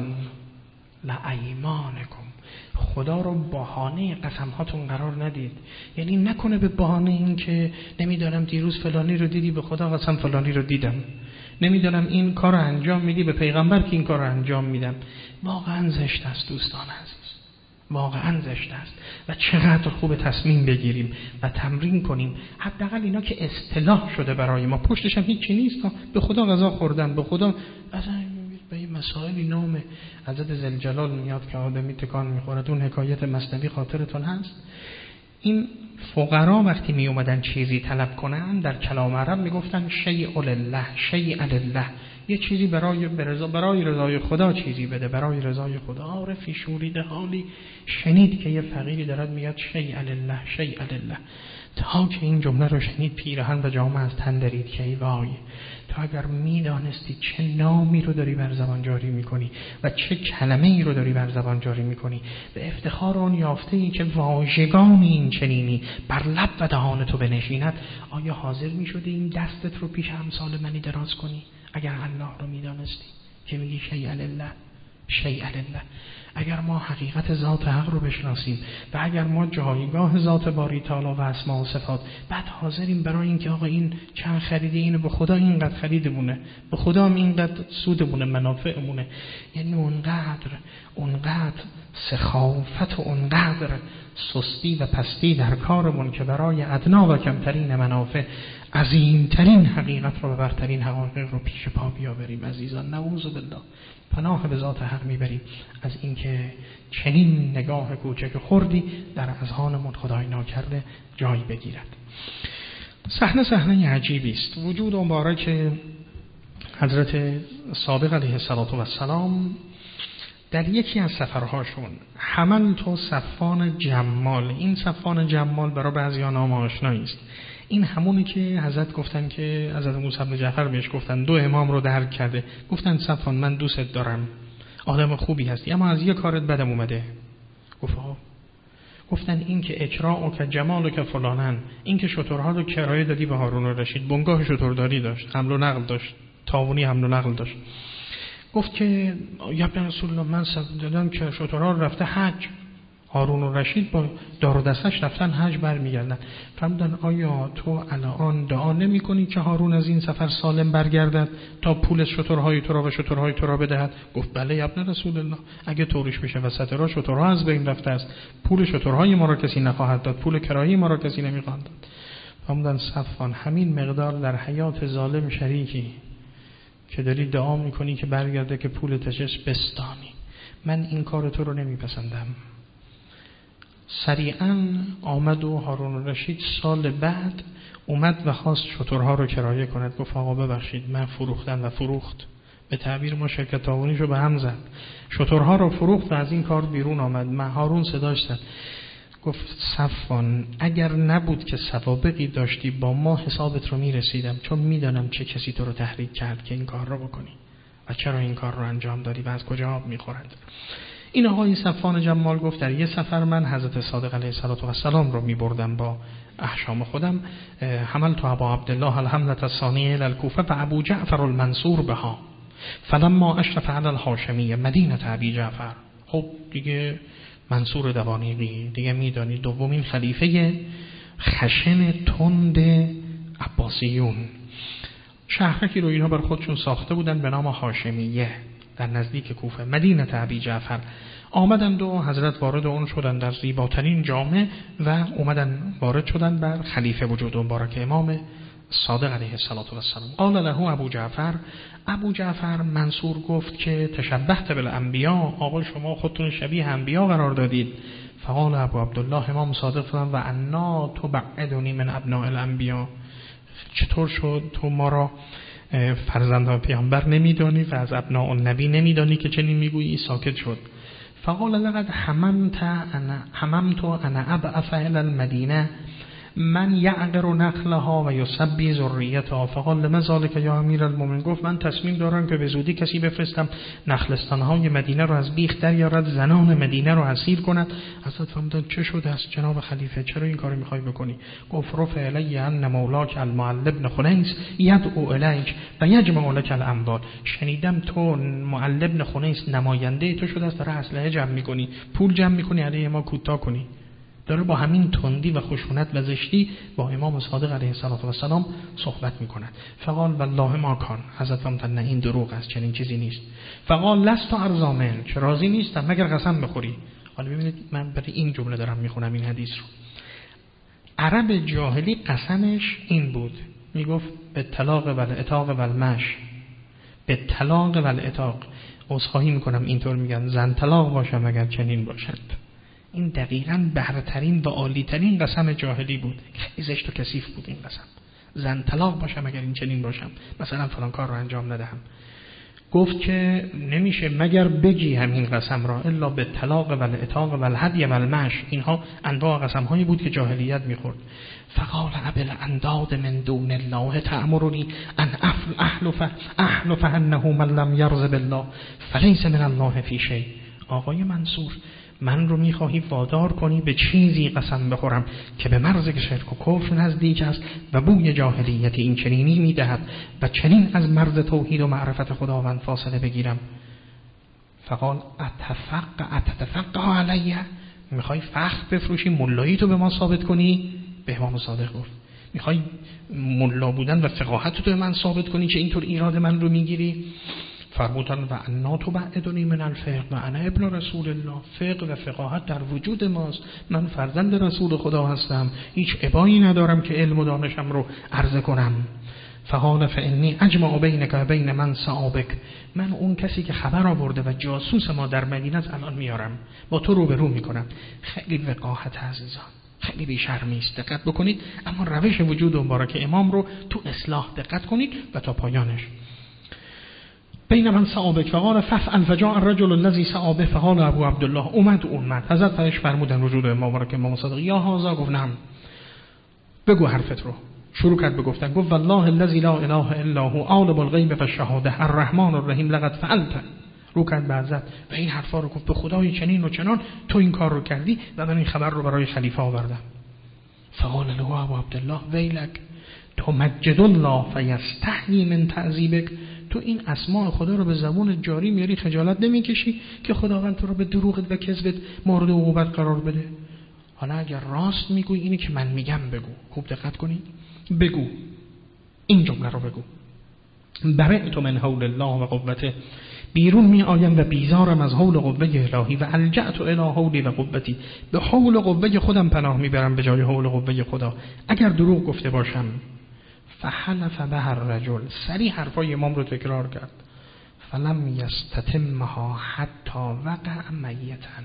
لایمانکم. خدا رو بهانه قسم هاتون قرار ندید. یعنی نکنه به بهانه این که نمیدونم دیروز فلانی رو دیدی، به خدا قسم فلانی رو دیدم. نمیدونم این کار رو انجام میدی، به پیغمبر که این کار رو انجام میدم. واقعا زشت است دوستان عزیز، واقعا زشت است. و چقدر خوب تصمیم بگیریم و تمرین کنیم. حداقل اینا که اصطلاح شده برای ما، پشتش هم هیچی نیست. به خدا غذا خوردن، به خدا اصلا به این مسائلی نام حضرت ذوالجلال میاد که آدمی تکان میخورد. اون حکایت مثنوی خاطرتون هست؟ این فقرا وقتی می اومدن چیزی طلب کنن در کلام عرب میگفتن شیء لله، شیء لله، یه چیزی برای رضای خدا چیزی بده، برای رضای خدا. عارفی شوریده حالی شنید که یه فقیری دارد میاد شیء لله، شیء لله. تا که این جمله رو شنید پیرهن و جامه از تن درید که ای وای، تا اگر میدانستی چه نامی رو داری بر زبان جاری میکنی و چه کلمه ای رو داری بر زبان جاری میکنی، به افتخار آن یافته ای که واژگان این چنینی بر لب و دهان تو بنشیند، آیا حاضر میشدی این دستت رو پیش امثال منی دراز کنی؟ اگر الله رو میدانستی که میگی شیء لله، شیء لله. اگر ما حقیقت ذات حق رو بشناسیم و اگر ما جایگاه ذات باری تعالی و اسما و صفات، بعد حاضریم برای اینکه آقا این چند خریده، اینو به خدا اینقدر خریدمونه، به خدا هم اینقدر سودمونه، منافعمونه. یعنی اونقدر سخافت و اونقدر سستی و پستی در کارمون که برای ادنا و کمترین منافع عظیمترین حقیقت رو و برترین حقایق رو پیش پا بیاوریم. عزیزان نعوذ بالله، پناه به ذات حق میبریم از اینکه چنین نگاه کوچک خوردی در اذهانمون خدای ناکرده جای بگیرد. صحنه عجیبی است. وجود مبارک حضرت صادق علیه السلام در یکی از سفرهاشون حملت صفوان جمال، این صفوان جمال برای بعضی‌ها نام آشنایی است. این همونی که حضرت گفتن که حضرت موسی بن جعفر بهش گفتن 2 امام رو درک کرده، گفتن صفوان من دوست دارم، آدم خوبی هستی، اما از یه کارت بدم اومده. گفتن این که اکرام و که جمال و که فلانن، این که شترها رو کرایه دادی به هارون الرشید، بنگاه شترداری داشت، حمل و نقل داشت، تاوونی حمل و نقل داشت. گفت که یا رسول الله من دادم که شترها رفته حج، هارون الرشید با دار و دستش رفتن حج برمیگردن. فرمودن آیا تو الان دعا نمی کنی که هارون از این سفر سالم برگردد تا پول شترهای تو را و شترهای تو را بدهد؟ گفت بله یا رسول الله، اگه طوریش بشه وسط راه شترها از بین رفته است، پول شترهای ما را کسی نخواهد داد، پول کرایه ما را کسی نمیخواهد داد. فرمودن صفوان همین مقدار در حیات ظالم شریکی که داری دعا میکنی که برگرده که پول تجس بستانی، من این کار تو رو نمیپسندم. سریعا آمد و هارون الرشید سال بعد اومد و خواست شترها رو کرایه کند. گفت آقا ببخشید من فروختن و فروخت، به تعبیر ما شرکت تاوونیشو به هم زد، شترها رو فروخت و از این کار بیرون آمد. من هارون صداش زد، گفت صفوان اگر نبود که سوابقی داشتی با ما حسابت رو میرسیدم، چون میدانم چه کسی تو رو تحریک کرد که این کار رو بکنی و چرا این کار رو انجام دادی و از کجا آب میخورد. این آقای صفوان جمال گفت در یه سفر من حضرت صادق علیه السلام رو میبردم با احشام خودم، حملت ابا عبدالله الحملة الثانیة الی الکوفه و ابو جعفر المنصور بها فلما اشرف علی الهاشمیه مدینه ابی جعفر. خب دیگه منصور دوانیقی دیگه میدانی دومین خلیفه خشن تند عباسیون، شهرکی رو اینها بر خودشون ساخته بودن به نام هاشمیه در نزدیک کوفه، مدینه ابی جعفر. آمدند و حضرت وارد اون شدن در زیباترین جامه و اومدن وارد شدن بر خلیفه وجود مبارک امام صادق علیه السلام. قال له ابو جعفر منصور گفت که تشبهت بالانبیا، آقا شما خودتون شبیه انبیا قرار دادید. فقال ابو عبدالله امام صادق فرمود و انا تبعدنی من ابناء الانبیا، چطور شد تو ما را فرزندان پیامبر نمیدانی و از ابناء النبی نمیدانی که چنین میگویی؟ ساکت شد. فقال لقد حممت انا ابعث الى المدینه من یعقر نخلها و یسبی ذریتها. فقال لما ذلك یا امیر المؤمنین، گفت من تصمیم دارم که به زودی کسی بفرستم نخلستانهای مدینه رو از بیخ دریارد، زنان مدینه رو اسیر کند. حضرت فرمودند چه شده است جناب خلیفه، چرا این کارو میخوای بکنی؟ گفت رفع الی ان مولاک المعل بن خنیس یدعو الیک و یجمع لك الاموال. شنیدم تو معل بن خنیس نماینده تو شده است، داره اسلحه جمع میکنی، پول جمع میکنی علیه ما کوتاه کنی. داره با همین تندی و خشونت و زشتی با امام صادق علیه السلام صحبت میکند. فقال والله ما کان، حضرت فرمودند نه این دروغ است، چنین چیزی نیست. فقال لست ارزامن، چه راضی نیستم مگر قسم بخوری. حالا ببینید من برای این جمله دارم میخونم این حدیث رو. عرب جاهلی قسمش این بود، میگفت به طلاق و العتاق و المش، به طلاق و العتاق. عذرخواهی میکنم اینطور میگن، زن طلاق باشم اگر چنین باشد. این دقیقاً بهترین و عالی‌ترین قسم جاهلی بود، خیلی زشت و کثیف بود این قسم. زن طلاق باشم اگر این چنین باشم، مثلا فلان کار رو انجام ندهم. گفت که نمیشه مگر بگی همین قسم را، الا به طلاق و العتاق و الهدی و المش. اینها انواع قسم‌هایی بود که جاهلیت می‌خورد. فقال ابل انداد من دون الله تأمرنی ان احلف انه من لم یرض بالله فلیس من الله فی شیء. آقای منصور، من رو میخواهی وادار کنی به چیزی قسم بخورم که به مرز شرک و کفر نزدیک است و بوی جاهلیت این چنینی میدهد و چنین از مرز توحید و معرفت خداوند فاصله بگیرم. فقال اتتفقه علیه، میخوای فخر بفروشی، ملایی تو به ما ثابت کنی؟ به امام صادق گفت میخوای ملا بودن و فقاهت تو به من ثابت کنی که اینطور ایراد من رو میگیری؟ فرمودن و انا تبعدنی من الفقه و انا ابن رسول الله، فقه و فقاهت در وجود ماست، من فرزند رسول خدا هستم، هیچ ابایی ندارم که علم و دانشم رو عرضه کنم. فقال فانی اجمع بینک و بین من سآبک، من اون کسی که خبر آورده و جاسوس ما در مدینه است الان میارم، با تو روبرو میکنم. خیلی وقاحت عزیزان، خیلی بی‌شرمی است، دقت بکنید. اما روش وجود مبارک امام رو تو اصلاح دقت کنید و تا پایانش. بین من سعابک فقال ففعل فجاء الرجل الذي سعابه فقال ابو عبدالله اومد حضرت فرش فرمودن وجود مبارک امام صادق یا هازا، گفت نعم بگو حرفت رو. شروع کرد به گفتن، گفت والله الذي لا اله الا هو عالم الغیب و الشهاده الرحمن الرحیم لقد فعلت. رو کرد به حضرت و این حرفا رو گفت، به خدای چنین و چنان تو این کار رو کردی و من این خبر رو برای خلیفه آوردم. فقال له ابو عبدالله ویلک تمجد الله فیستحیی من تعذیبک. تو این اسماء خدا رو به زبون جاری میاری، خجالت نمیکشی که خداوند تو رو به دروغت و کذبت مورد عقوبت قرار بده؟ حالا اگر راست میگوی اینی که من میگم بگو. خوب دقت کنید، بگو این جمله رو بگو، برئت من حول الله و قوته، بیرون می آیم و بیزارم از حول قوه الهی و الجأت الی حولی و قوتی، به حول قوه خودم پناه میبرم به جای حول قوه خدا اگر دروغ گفته باشم. فحلف به الرجل، سریع حرفای امام رو تکرار کرد. فلم یستتمها حتی وقع میتا،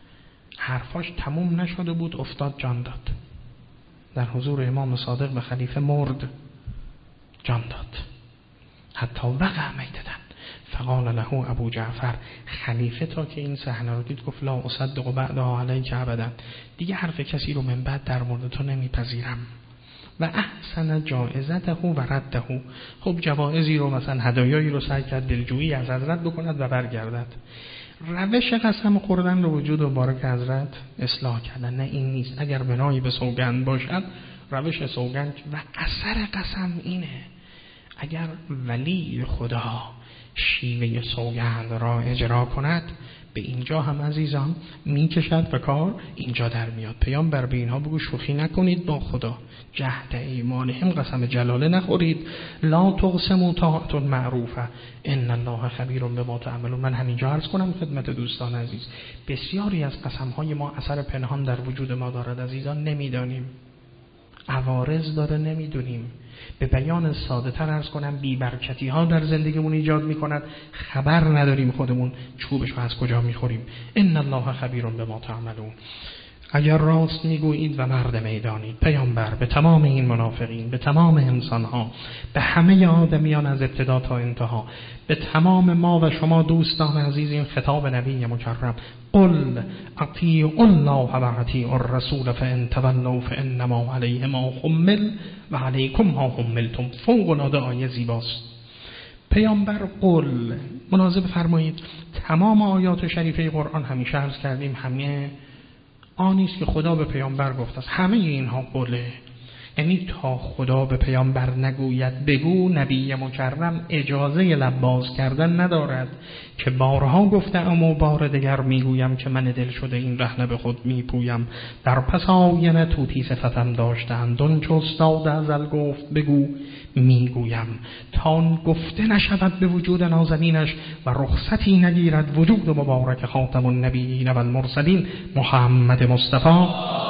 حرفاش تموم نشده بود افتاد جان داد. در حضور امام صادق و خلیفه مرد، جان داد. حتی وقع میتتن. فقال له ابو جعفر، خلیفه تا که این صحنه رو دید گفت لا اصدق بعدها علیک ابدا، دیگه حرف کسی رو من بعد در مورد تو نمیپذیرم. و احسن جائزته و رده. خب جوایزی رو مثلا هدایایی رو سعی کرد دلجویی از حضرت بکند و برگردد. روش قسم خوردن رو وجود مبارک حضرت اصلاح کردن. نه این نیست، اگر بنایی به سوگند باشد روش سوگند و اثر قسم اینه. اگر ولی خدا شیوه سوگند را اجرا کند به اینجا هم عزیزان میکشد و کار اینجا در میاد. پیامبر به اینها بگو شوخی نکنید با خدا، جهد ایمانهم، قسم جلاله نخورید، لا تقسموا طاعة معروفه ان الله خبیر بما تعملون. من همینجا عرض کنم خدمت دوستان عزیز، بسیاری از قسمهای ما اثر پنهان در وجود ما دارد عزیزان، نمیدانیم، عوارض داره نمیدونیم. به بیان ساده تر عرض کنم، بی‌برکتی ها در زندگیمون ایجاد میکند، خبر نداریم خودمون چوبش رو از کجا میخوریم. ان الله خبیر بما تعملون. اگر راست میگویید و مرد میدانید، پیامبر به تمام این منافقین، به تمام انسانها، به همه آدمیان از ابتدا تا انتها، به تمام ما و شما دوستان عزیز این خطاب نبی مکرم، قل اطیعوا الله و اطیعوا الرسول فان تولوا فانما علیه ما حمل و علیکم ما حملتم. فوق العاده آیه زیباست. پیامبر قل، ملاحظه بفرمایید تمام آیات شریفه قرآن همیشه عرض کردیم همه آنیست که خدا به پیامبر گفته است، همه اینها قوله. یعنی تا خدا به پیامبر نگوید بگو، نبی مکرم اجازه لب باز کردن ندارد که بارها گفته اما بار دیگر میگویم که من دل شده این رهنه به خود میپویم. در پس آینه توتی صفتم داشتند اون چو استاد ازل گفت بگو میگویم، تا گفته نشود به وجود نازنینش و رخصتی نگیرد وجود مبارک خاتم النبیین و المرسلین محمد مصطفی.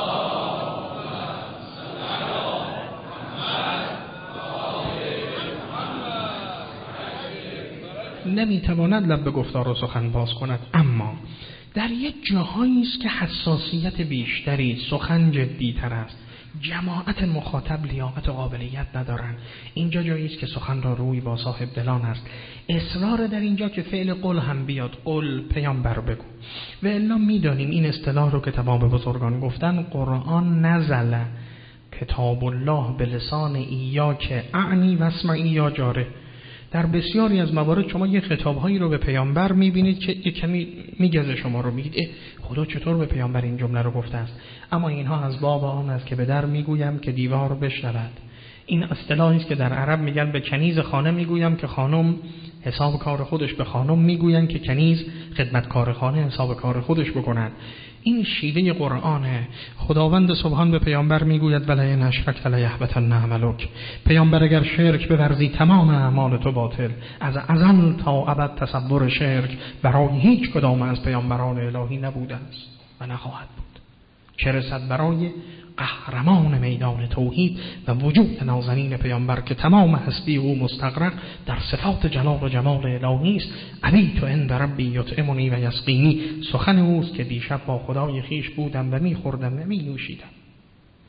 نمیتواند لب به گفتار و سخن باز کند، اما در یک جاهایی است که حساسیت بیشتری، سخن جدی‌تر است، جماعت مخاطب لیاقت و قابلیت ندارند. اینجا جایی است که سخن را روی با صاحب دلان است. اصرار در اینجا که فعل قل هم بیاد، قل پیامبر بگو. و الا میدانیم این اصطلاح رو که تمام بزرگان گفتن، قرآن نزل کتاب الله به لسان ایاک اعنی و اسمعی یا جاره. در بسیاری از موارد شما یه خطاب‌هایی رو به پیامبر می‌بینید که یک کمی میگزه شما رو، میگید خدا چطور به پیامبر این جمله رو گفته است؟ اما اینها از باب آن است که به در میگویم که دیوار بشنود. این اصطلاحی است که در عرب میگن به کنیز خانه میگویم که خانم حساب کار خودش، به خانم میگوین که کنیز خدمتکار خانه حساب کار خودش بکند. این شیوه قرآنه. خداوند سبحان به پیامبر میگوید ولئن اشرکت لیحبطن عملک. پیامبر اگر شرک بورزی تمام اعمال تو باطل. از ازل تا ابد تصور شرک برای هیچ کدام از پیامبران الهی نبوده است و نخواهد بود، چه رسد برای قهرمان میدان توحید و وجود نازنین پیامبر که تمام هستی او مستغرق در صفات جلال و جمال الهی است. ابیت عند ربی یطعمنی و یسقینی، سخن اوست که دیشب با خدای خیش بودم و میخوردم و می نوشیدم.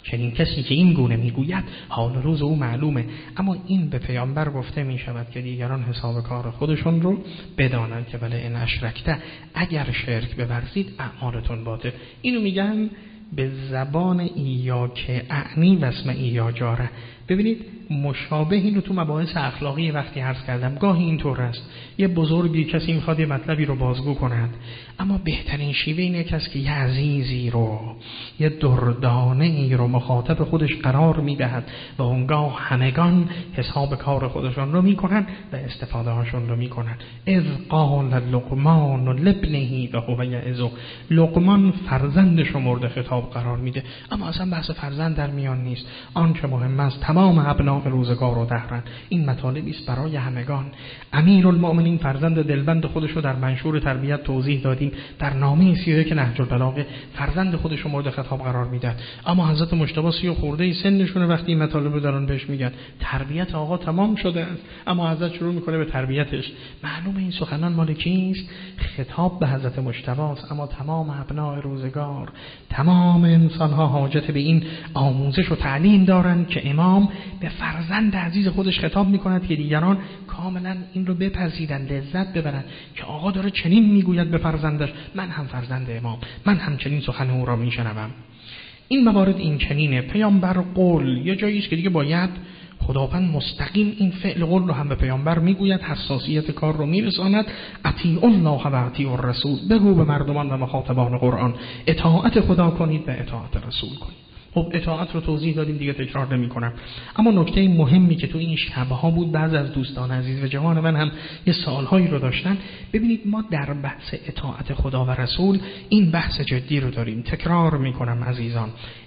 چنین کسی که این گونه میگوید حال روز او معلومه. اما این به پیامبر گفته می شود که دیگران حساب کار خودشون رو بدانند که بله ان اشرکته، اگر شرک بورزید اعمالتون باطل. اینو میگن به زبان ایاک اعنی و اسم ایا جاره. ببینید مشابه اینو تو مباحث اخلاقی وقتی عرض کردم گاهی اینطور است، یه بزرگی کسی میخواد یه مطلبی رو بازگو کند، اما بهترین شیوه اینه که یه عزیزی رو، یه دردانه ای رو مخاطب خودش قرار میدهد و اونگاه همگان حساب کار خودشون رو میکنن و استفاده هاشون رو میکنن. اذ قال لقمان لابنه و هو یعظه، لقمان فرزندش رو مورد خطاب قرار میده، اما اصلا بحث فرزند در میان نیست. آنچه مهم است تمام ابناء روزگار و دهرن، این مطالبی است برای همگان. امیرالمؤمنین فرزند دلبند خودش رو در منشور تربیت توضیح دادیم، در نامه 31 نهج البلاغه فرزند خودش رو مورد خطاب قرار میدن، اما حضرت مجتبی 30 خورده سنشونه وقتی این مطالب رو دارن بهش میگن تربیت آقا تمام شده است، اما حضرت شروع میکنه به تربیتش. معلومه این سخنان مال کیست؟ خطاب به حضرت مجتبی است، اما تمام ابناء روزگار، تمام انسان ها حاجت به این آموزش و تعلیم دارن که امام به فرزند عزیز خودش خطاب میکند که دیگران کاملا این رو بپذیرن، لذت ببرن که آقا داره چنین میگوید به فرزندش، من هم فرزند امام، من هم چنین سخن او را میشنوم. این موارد این چنینه. پیامبر قول یه جایی است که دیگه باید خداوند مستقیم این فعل قول رو هم به پیامبر میگوید، حساسیت کار رو میرساند. اطیعوا الله و اطیعوا الرسول، بگو به مردمان و مخاطبان قرآن اطاعت خدا کنید و اطاعت رسول کنید. خب اطاعت رو توضیح دادیم دیگه تکرار نمی کنم، اما نکته مهمی که تو این شبها بود، بعض از دوستان عزیز و جوان من هم یه سوالهایی رو داشتن. ببینید ما در بحث اطاعت خدا و رسول این بحث جدی رو داریم. تکرار می کنم عزیزان،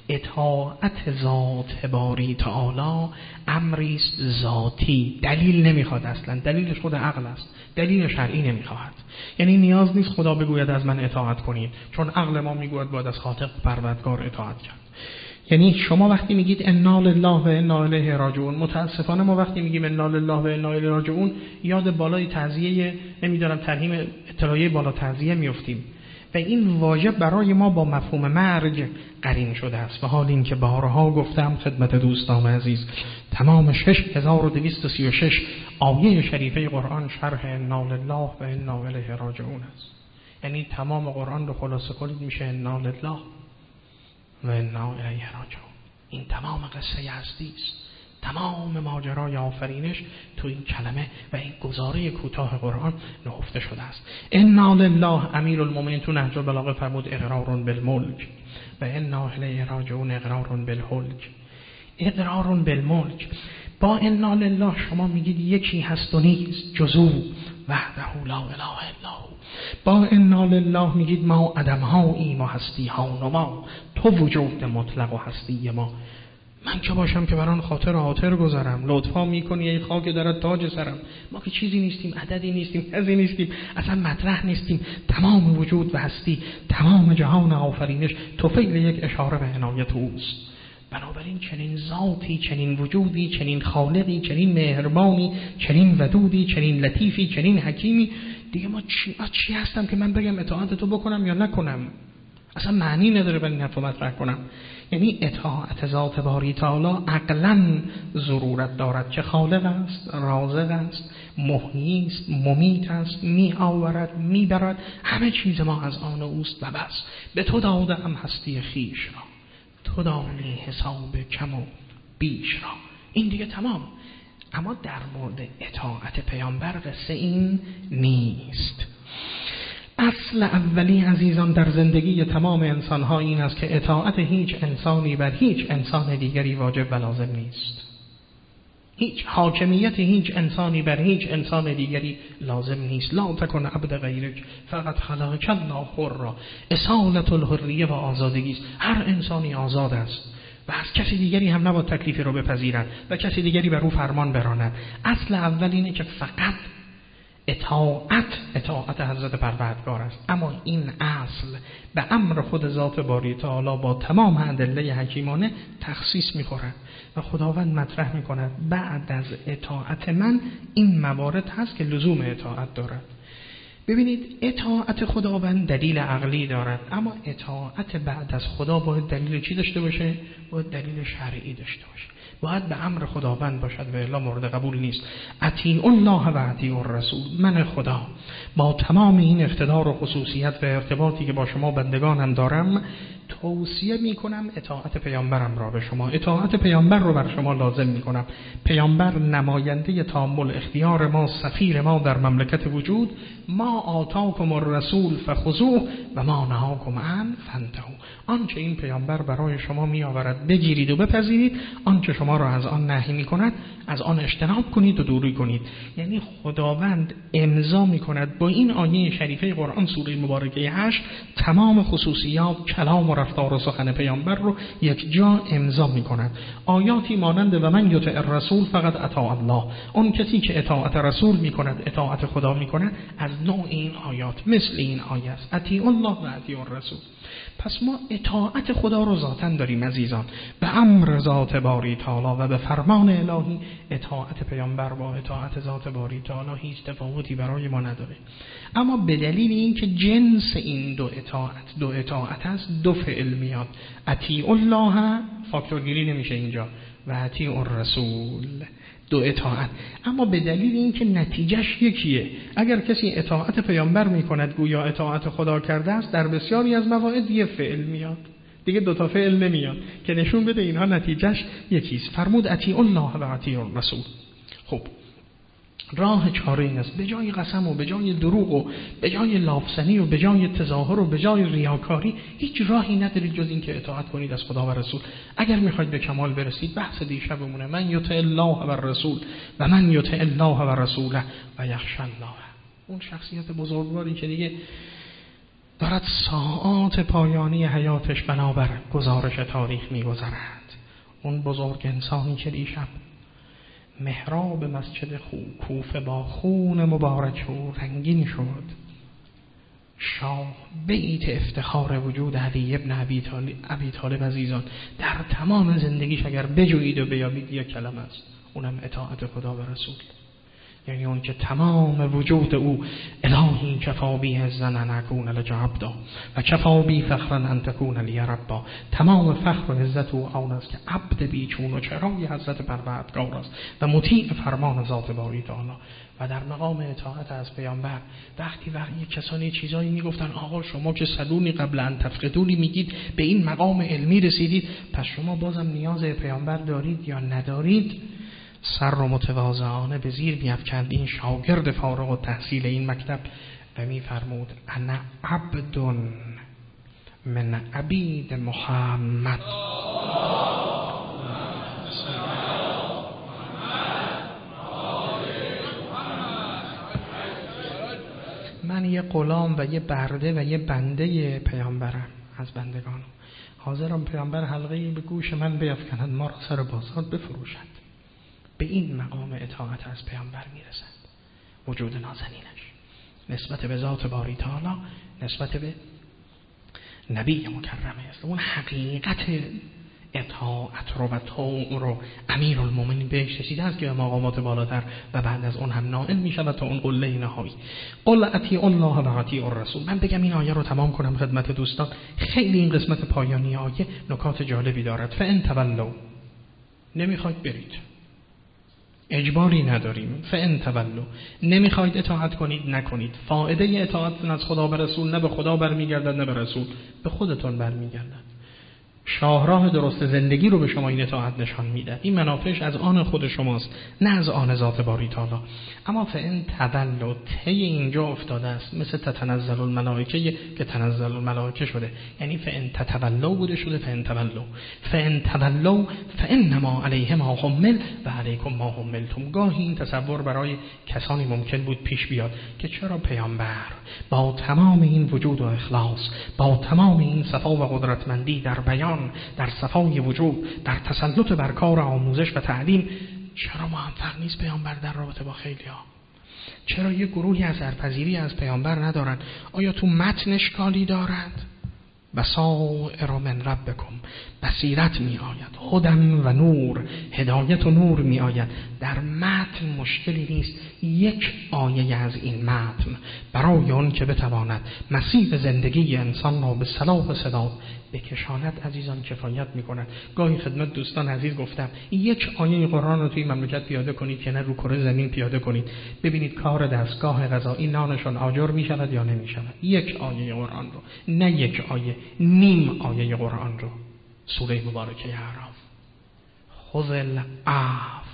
اطاعت ذات باری تعالی امری است ذاتی، دلیل نمیخواد، اصلا دلیلش خود عقل است، دلیل شرعی نمیخواهد. یعنی نیاز نیست خدا بگوید از من اطاعت کنید، چون عقل ما میگوید باید از خالق پروردگار اطاعت کرد. یعنی شما وقتی میگید انا لله و انا الیه راجعون، متاسفانه ما وقتی میگیم انا لله و انا الیه راجعون یاد بالای تعزیه، نمیدونم ترحیم اطلاعیه بالا تعزیه میافتیم و این واژه برای ما با مفهوم مرگ قرین شده است. و حال این که بارها گفتم خدمت دوستان عزیز، تمام 6236 آیه شریفه قرآن شرح انا لله و انا الیه راجعون است. یعنی تمام قرآن رو خلاصه کنید میشه انا لله و انا الیه راجعون. این تمام قصه هستی است، تمام ماجرای آفرینش تو این کلمه و این گزاره کوتاه قرآن نهفته شده است. انا لله، امیرالمومنین تو نهج البلاغه فرمود اقرار بالملک و انا الیه راجعون اقرار بالحلک. اقرار بالملک، با انا لله شما میگید یکی هست و نیست جز او وحده لا اله الا هو. با انا لله میگید ما عدم ها ایم و هستی ها نما، تو وجود مطلق و هستی ما. من که باشم که بران خاطر حاطر گذارم، لطفا میکنی ای خاک درت تاج سرم. ما که چیزی نیستیم، عددی نیستیم، کسی نیستیم، اصلا مطرح نیستیم. تمام وجود و هستی، تمام جهان آفرینش طفیل یک اشاره به عنایت اوست. بنابراین چنین ذاتی، چنین وجودی، چنین خالقی، چنین مهربانی، چنین ودودی، چنین لطیفی، چنین حکیمی، دیگه ما چی هستم که من بگم اطاعت تو بکنم یا نکنم؟ اصلا معنی نداره من این حرف مطرح کنم. یعنی اطاعت ذات باری تعالی عقلاً ضرورت دارد که خالق است، رازق است، محیی است، ممیت است، می آورد، می برد، همه چیز ما از آن اوست و بس. به تو دادم هستی خیش را، تو دانی حساب کم و بیش را. این دیگه تمام. اما در مورد اطاعت پیامبر قصه این نیست. اصل اولی عزیزان در زندگی تمام انسان‌ها این است که اطاعت هیچ انسانی بر هیچ انسان دیگری واجب و لازم نیست. هیچ حاکمیت هیچ انسانی بر هیچ انسان دیگری لازم نیست. لا تکن عبد غیرک فقط خلقک الله حرا. اصالت الحریه و آزادگی است. هر انسانی آزاد است و از کسی دیگری هم نباید تکلیفی رو بپذیرد و کسی دیگری بر او فرمان براند. اصل اول اینه که فقط اطاعت حضرت پروردگار است. اما این اصل به امر خود ذات باری تعالی با تمام ادله حکیمانه تخصیص می‌خورد و خداوند مطرح می‌کند بعد از اطاعت من این موارد هست که لزوم اطاعت دارد. ببینید اطاعت خداوند دلیل عقلی دارد، اما اطاعت بعد از خدا باید دلیل چی داشته باشه؟ باید دلیل شرعی داشته باشه، باید به امر خداوند باشد و الا مورد قبول نیست. اطیعوا الله و اطیعوا الرسول. من خدا با تمام این اقتدار و خصوصیت و ارتباطی که با شما بندگانم دارم توصیه میکنم اطاعت پیامبرم را به شما، اطاعت پیامبر رو بر شما لازم میکنم. پیامبر نماینده تامل اختیار ما، سفیر ما در مملکت وجود. ما آتاکم الرسول فخذوه و ما نهاکم عنه فانتهوا. آنچه این پیامبر برای شما میآورد بگیرید و بپذیرید، آنچه شما را از آن نهی میکند از آن اجتناب کنید و دوری کنید. یعنی خداوند امضا میکند با این آیه شریفه قرآن سوره مبارکه 8 تمام خصوصیات کلام و رفتار و سخن پیامبر رو یک جا امضا میکند. آیاتی مانند و من یطع الرسول فقط اطاع الله. اون کسی که اطاعت رسول میکند اطاعت خدا میکند. از نوع این آیات مثل این آیه است، اطیعوا الله و اطیعوا الرسول. پس ما اطاعت خدا رو ذاتاً داریم عزیزان، به امر ذات باری تعالی و به فرمان الهی. اطاعت پیامبر با اطاعت ذات باری تعالی هیچ تفاوتی برای ما نداره. اما به دلیل اینکه جنس این دو اطاعت است، دو فعل میاد. اطیعوا الله فاکتورگیری نمیشه اینجا، و اطیعوا الرسول، دو اطاعت. اما به دلیل اینکه نتیجهش یکیه. اگر کسی اطاعت پیامبر میکند گویا اطاعت خدا کرده است، در بسیاری از موارد یه فعل میاد، دیگه دو تا فعل نمیاد که نشون بده اینها نتیجهش یکیست. فرمود اطیعوا الله و اطیعوا الرسول. خب راه چاره این است، به جای قسم و به جای دروغ و به جای لافزنی و به جای تظاهر و به جای ریاکاری هیچ راهی ندارید جز این که اطاعت کنید از خدا و رسول. اگر میخواید به کمال برسید، بحث دیشبمونه من یطع الله و الرسول و من یطع الله و رسوله و یخشی الله. اون شخصیت بزرگواری که دیگه دارد ساعات پایانی حیاتش بنابر گزارش تاریخ میگذرد، اون بزرگ انسانی که دیشب محراب مسجد کوفه با خون مبارک او رنگین شد، شاه بیت افتخار وجود علی ابن ابی طالب عزیزان، در تمام زندگیش اگر بجویید و بیابید یک کلمه است، اونم اطاعت خدا و رسول. یعنی اون که تمام وجود او الهی کفا بی عزا ان اکون لک عبدا و کفا بی فخرا ان تکون لی ربا. تمام فخر و عزت او آن است که عبد بیچون و چرای حضرت پروردگار است و مطیع فرمان ذات باری تعالی. و در مقام اطاعت از پیامبر وقتی کسانی چیزایی میگفتن آقا شما که سلونی قبل ان تفقدونی میگید به این مقام علمی رسیدید، پس شما بازم نیاز پیامبر دارید یا ندارید؟ سر رو متواضعانه به زیر بیفکند این شاگرد فارغ التحصیل این مکتب و میفرمود انا عبد من عبید محمد. من یه غلام و یه برده و یه بنده پیامبرم، از بندگان. حاضرم پیامبر حلقه‌ای به گوش من بیفکند، ما را سر بازار بفروشد. به این مقام اطاعت از پیامبر میرسد وجود نازنینش، نسبت به ذات باری تعالی، نسبت به نبی مکرمه است. اون حقیقت اطاعت رو و طاعت رو امیرالمومنین بهش رسیده است که به مقامات بالاتر و بعد از اون هم نائل می شود تا اون قله نهایی. قل اطیعوا الله و اطیعوا الرسول. من بگم این آیه رو تمام کنم خدمت دوستان. خیلی این قسمت پایانی آیه نکات جالبی دارد. فان تولوا، نمیخواید برید، اجباری نداریم. فان تولوا، نمیخواید اطاعت کنید، نکنید. فایده اطاعتتون از خدا به رسول نه به خدا برمیگردد نه به رسول، به خودتون برمیگردد. شاهراه درست زندگی رو به شما این اطاعت نشان میده. این منافعش از آن خود شماست نه از آن ذات باری تعالی. اما فان تولوا، ته اینجا افتاده است مثل تتنزل الملائکه که تنزل الملائکه شده، یعنی فان تتولوا بوده شده فان تولوا. فان تولوا فانما علیه ما حمل و علیکم ما حملتم. گاهی این تصور برای کسانی ممکن بود پیش بیاد که چرا پیامبر با تمام این وجود و اخلاص، با تمام این صفا و قدرتمندی در بیان، در صفای وجود، در تسلط بر کار آموزش و تعلیم، چرا موفق نیست پیامبر در رابطه با خیلی ها؟ چرا یک گروهی اثرپذیری از پیامبر ندارن؟ آیا تو متن اشکالی دارد؟ بصائر من ربکم، بصیرت می آید، هدی و نور، هدایت و نور می آید. در متن مشکلی نیست، یک آیه از این متن برای اون که بتواند مسیر زندگی انسان را به صلاح و سداد بکشاند عزیزان کفایت می کند. گاهی خدمت دوستان عزیز گفتم یک آیه قرآن رو توی مملکت پیاده کنید که نه رو کره زمین پیاده کنید، ببینید کار دستگاه غذایی نانشون آجر می شود یا نمی شود. یک آیه قرآن رو، نه یک آیه، نیم آیه قرآن رو. سوره مبارکه اعراف، خذ العفو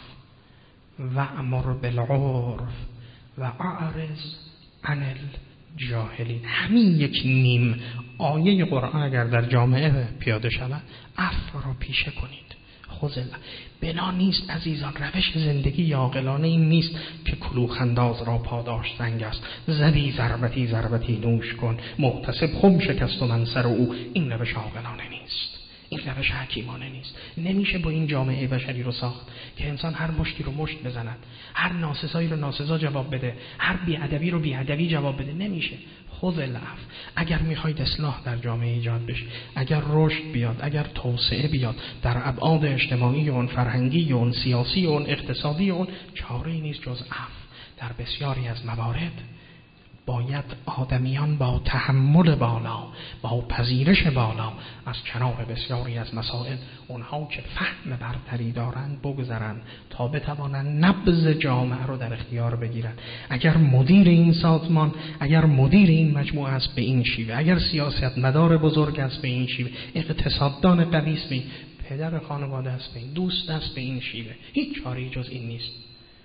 وأمر بالعرف و اعرض عن الجاهلین. همین یک نیم آیه قرآن اگر در جامعه پیاده شود، عفو رو پیشه کنید. خذ بنا نیست عزیزان. روش زندگی عاقلانه این نیست که کلوخ انداز را پاداش سنگ است، زدی ضربتی ضربتی نوش کن، محتسب خم شکست و من سر او. این روش عاقلانه نیست، این روش حکیمانه نیست. نمیشه با این جامعه بشری رو ساخت که انسان هر مشتی رو مشت بزند، هر ناسزایی رو ناسزا جواب بده، هر بیادبی رو بیادبی جواب بده. نمیشه. خذ العفو. اگر میخواید اصلاح در جامعه ایجاد بشه، اگر رشد بیاد، اگر توسعه بیاد در ابعاد اجتماعی اون، فرهنگی اون، سیاسی اون، اقتصادی اون، چاره‌ای نیست جز عفو. در بسیاری از موارد باید آدمیان با تحمل بالا، با پذیرش بالا از کنار بسیاری از مسائل، اونها که فهم برتری دارند بگذرند تا بتوانند نبض جامعه رو در اختیار بگیرند. اگر مدیر این سازمان، اگر مدیر این مجموعه است به این شیوه، اگر سیاستمدار بزرگ است به این شیوه، اقتصاددان قوی است به این، پدر خانواده است به این، دوست است به این شیوه، هیچ چاره‌ای جز این نیست.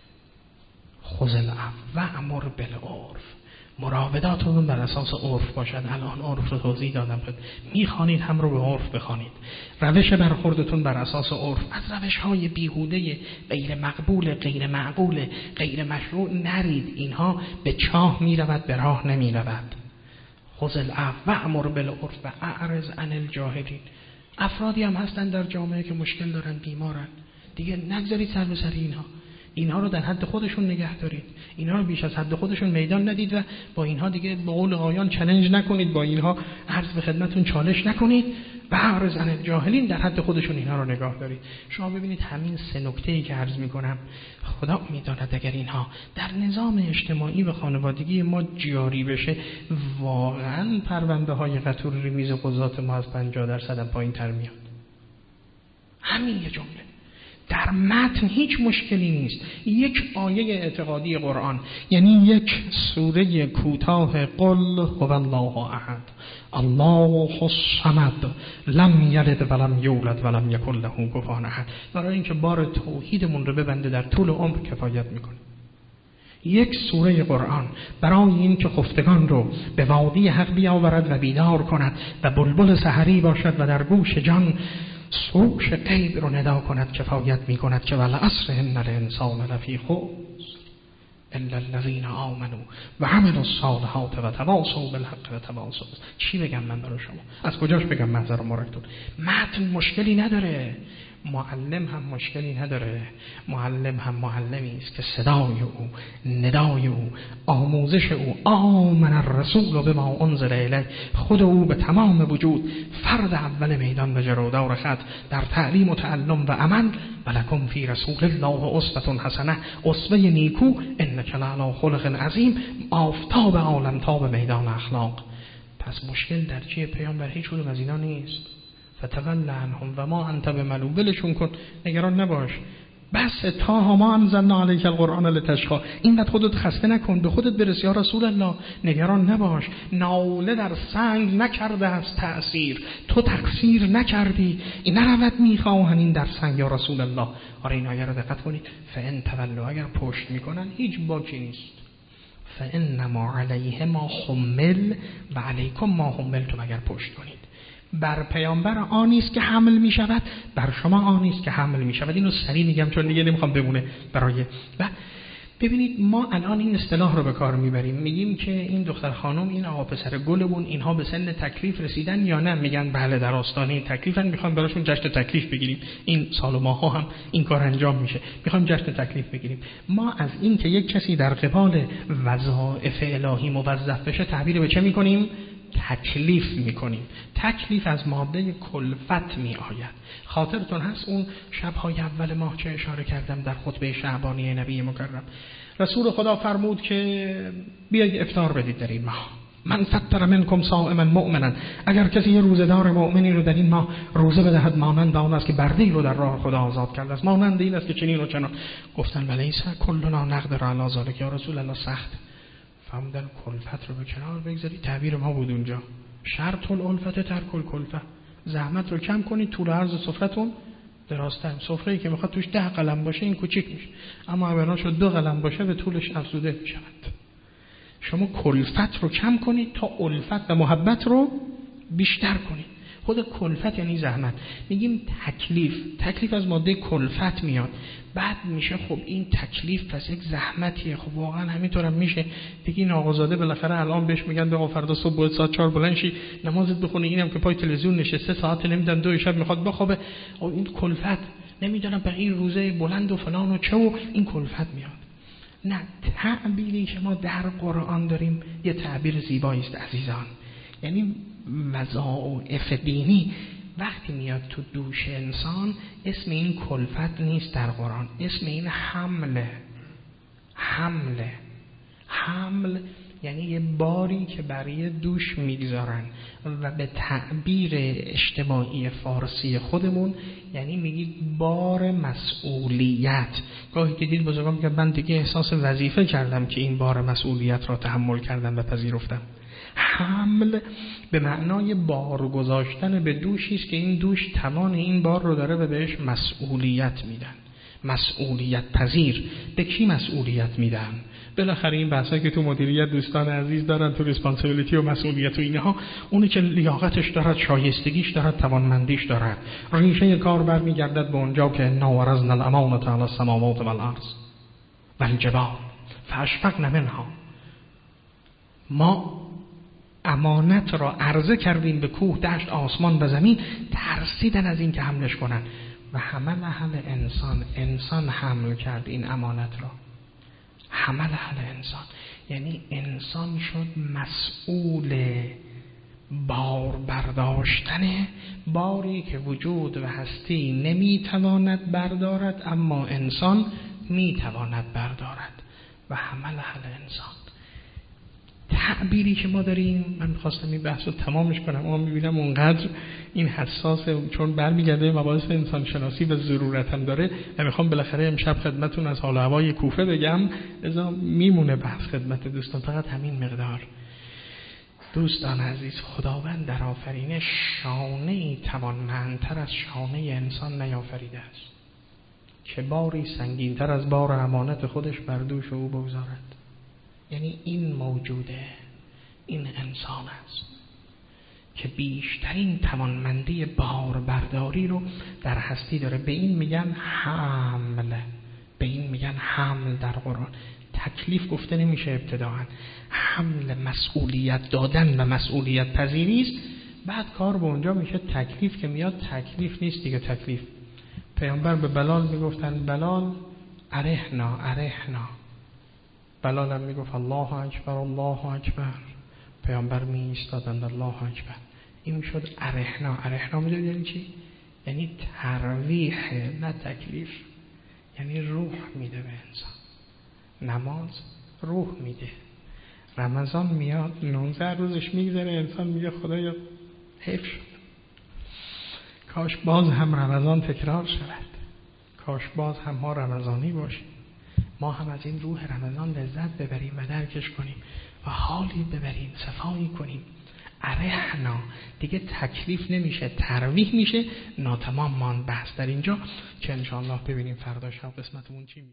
خذ العفو وأمر بالعرف. مراوداتتون بر اساس عرف باشد. الان عرف رو توضیح دادم. میخوانید هم رو به عرف بخوانید. روش برخوردتون بر اساس عرف. از روش‌های بیهوده غیر مقبول، غیر معقول، غیر مشروع نرید. اینها به چاه میرود، به راه نمیرود. خذ العفو وأمر بالعرف و اعرض عن الجاهلین. افرادی هم هستن در جامعه که مشکل دارن، بیمارن. دیگه نگذارید سر به سر اینها رو در حد خودشون نگه دارید. اینها رو بیش از حد خودشون میدان ندید و با اینها دیگه به قول آقایان چالش نکنید، با اینها عرض به خدمتتون چالش نکنید. و اعرض عن الجاهلین، در حد خودشون اینها رو نگاه دارید. شما ببینید همین سه نکته‌ای که عرض می‌کنم، خدا می‌داند اگر اینها در نظام اجتماعی و خانوادگی ما جاری بشه، واقعاً پرونده‌های قطور میز قضات ما از 50% هم پایین‌تر میاد. همین یه جمله. در متن هیچ مشکلی نیست. یک آیه اعتقادی قرآن، یعنی یک سوره کوتاه قل هو الله احد الله الصمد لم یلد ولم یولد ولم یکن له کفوا احد، برای اینکه بار توحیدمون رو ببنده در طول عمر کفایت میکنه. یک سوره قرآن برای این که خفتگان رو به وادی حق بیاورد و بیدار کند و بلبل سحری باشد و در گوش جان سروش غیب رو ندا کند کفایت می کند که والعصر ان الانسان لفی خسر الا الذین آمنوا و عملوا الصالحات و تواصوا بالحق و تواصوا. چی بگم من برای شما؟ از کجاش بگم محضر مبارکتون؟ متن مشکلی نداره، معلم هم مشکلی نداره. معلم هم معلمی است که صدای او، ندای او، آموزش او، آمن الرسول بما انزل الیه، خود او به تمام وجود فرد اول میدان و جرودار خط در تعلیم و تعلم و عمل. ولکم فی رسول الله اسوة حسنه، اسوه نیکو، انک لعلی خلق عظیم، آفتاب عالمتاب میدان اخلاق. پس مشکل در چیه؟ پیامبر هیچ کدوم از اینا نیست. فتول عنهم و ما انت بملوم، ولشون کن، نگران نباش. بس تا ما انزلنا علیک القرآن لتشقی، اینقدر خودت خسته نکن، به خودت برس یا رسول الله، نگران نباش. ناله در سنگ نکرده از تأثیر، تو تقصیر نکردی، این نرود میخواهن این در سنگ یا رسول الله. آره این آیه رو دقت کنید. فان تولوا، اگر پشت میکنن هیچ باکی نیست. فانما علیه ما حمل و علیکم ما حملتم، اگر پشت کنید. بر پیامبر آنی است که حمل می شود، بر شما آنی است که حمل می شود. اینو سریع میگم چون دیگه نمیخوام بمونه برای. و ببینید ما الان این اصطلاح رو به کار میبریم، میگیم که این دختر خانم، این آقا پسر گلمون، اینها به سن تکلیف رسیدن یا نه؟ میگن بله در آستانه تکلیفن، میخوام براشون جشن تکلیف بگیریم. این سال و ماه ها هم این کار انجام میشه، میخوام جشن تکلیف بگیریم. ما از این که یک کسی در قبال وظایف الهی موظف بشه تعبیر به چه میکنیم؟ تکلیف میکنیم. تکلیف از ماده کلفت می آید. خاطرتون هست اون شب‌های اول ماه که اشاره کردم در خطبه شعبانی نبی مکرم، رسول خدا فرمود که بیاید افطار بدید در این ماه. من فطر منکم صائما مؤمنا، اگر کسی یه روزه‌دار مؤمنی رو در این ماه روزه بدهد مانند آن است که برده‌ای رو در راه خدا آزاد کرده است، مانند این است که چنین و چنان. گفتن ولیس کلنا نقدر علی ذلک یا رسول الله، سخت. فرمودن کلفت رو به کنار بگذارید، تعبیر ما بود اونجا شرط الالفت ترک الکلفه، زحمت رو کم کنید، طول عرض سفرتون درازتر. سفره‌ای که میخواد توش 10 قلم باشه این کوچیک میشه، اما اگر شد 2 قلم باشه به طولش افزوده میشود. شما کلفت رو کم کنید تا الفت و محبت رو بیشتر کنید. خود کلفت یعنی زحمت. میگیم تکلیف از ماده کلفت میاد. بعد میشه خب این تکلیف پس یک زحمتیه. خب واقعا همینطورم میشه. دیگه این آقازاده بالاخره الان بهش میگن به فردا صبح باید ساعت 4 بلند شی نمازت بخونی، اینم که پای تلویزیون نشسته ساعت نمیدونم 2 شب میخواد بخوابه. این کلفت، نمیدونم به این روزه بلند و فلان و چه و این کلفت میاد. نه، تعبیری که ما در قرآن داریم یه تعبیر زیبایی است عزیزان. یعنی وظائف دینی وقتی میاد تو دوش انسان، اسم این کلفت نیست در قرآن، اسم این حمل یعنی یه باری که برای دوش میگذارن و به تعبیر اجتماعی فارسی خودمون یعنی میگید بار مسئولیت. گاهی که دید بزرگان میگن من دیگه احساس وظیفه کردم که این بار مسئولیت را تحمل کردم و پذیرفتم. حمل به معنای بار گذاشتن به دوشی است که این دوش توان این بار رو داره و بهش مسئولیت میدن. مسئولیت پذیر. به کی مسئولیت میدن؟ بالاخره این بحثا که تو مدیریت دوستان عزیز دارن، تو ریسپانسیبیلیتی و مسئولیت و اینها، اونی که لیاقتش دارد، شایستگیش دارد، توانمندیش دارد. ریشه کار برمیگردد به اونجا که ناورزن الامانة علی السماوات والارض والجبال فاشفقن منها. ما امانت را عرضه کردیم به کوه، دشت، آسمان و زمین، ترسیدن از این که حملش کنن. و حمل انسان حمل کرد این امانت را. حمل انسان یعنی انسان شد مسئول بار برداشتن باری که وجود و هستی نمیتواند بردارد، اما انسان میتواند بردارد. و حمل انسان تعبیری که ما داریم، من می‌خواستم این بحث رو تمامش کنم اما می‌بینم اونقدر این حساسه، چون برمیگرده مباحث انسان شناسی و ضرورت هم داره و میخوام بالاخره امشب خدمتتون از حال و هوای کوفه بگم، لذا میمونه بحث خدمت دوستان، فقط همین مقدار. دوستان عزیز، خداوند در آفرینش شانه‌ای توانمندتر از شانه انسان نیافریده است که باری سنگین‌تر از بار امانت خودش بر دوش او بگذارد. یعنی این موجوده، این انسان است که بیشترین توانمندی بار برداری رو در هستی داره. به این میگن حمل در قرآن. تکلیف گفته نمیشه ابتداعا، حمل مسئولیت دادن و مسئولیت پذیری است. بعد کار به اونجا میشه تکلیف که میاد. تکلیف نیست دیگه تکلیف. پیامبر به بلال میگفتن بلال ارحنا. بلال هم میگفت الله اکبر. پیامبر می ایستادند الله اکبر. این شد ارحنا. میدونید یعنی چی؟ یعنی ترویح، نه تکلیف. یعنی روح میده به انسان. نماز روح میده. رمضان میاد 19 روزش میگذره، انسان میگه خدایا حیف شد، کاش باز هم رمضان تکرار شود، کاش باز هم ما رمضانی باشیم، ما هم از این روح رمضان لذت ببریم و درکش کنیم و حالی ببریم، صفایی کنیم. ارحنا دیگه تکلیف نمیشه، ترویح میشه. ناتمام مان بحث در اینجا که انشاءالله ببینیم فردا شب قسمتمون چی میشه.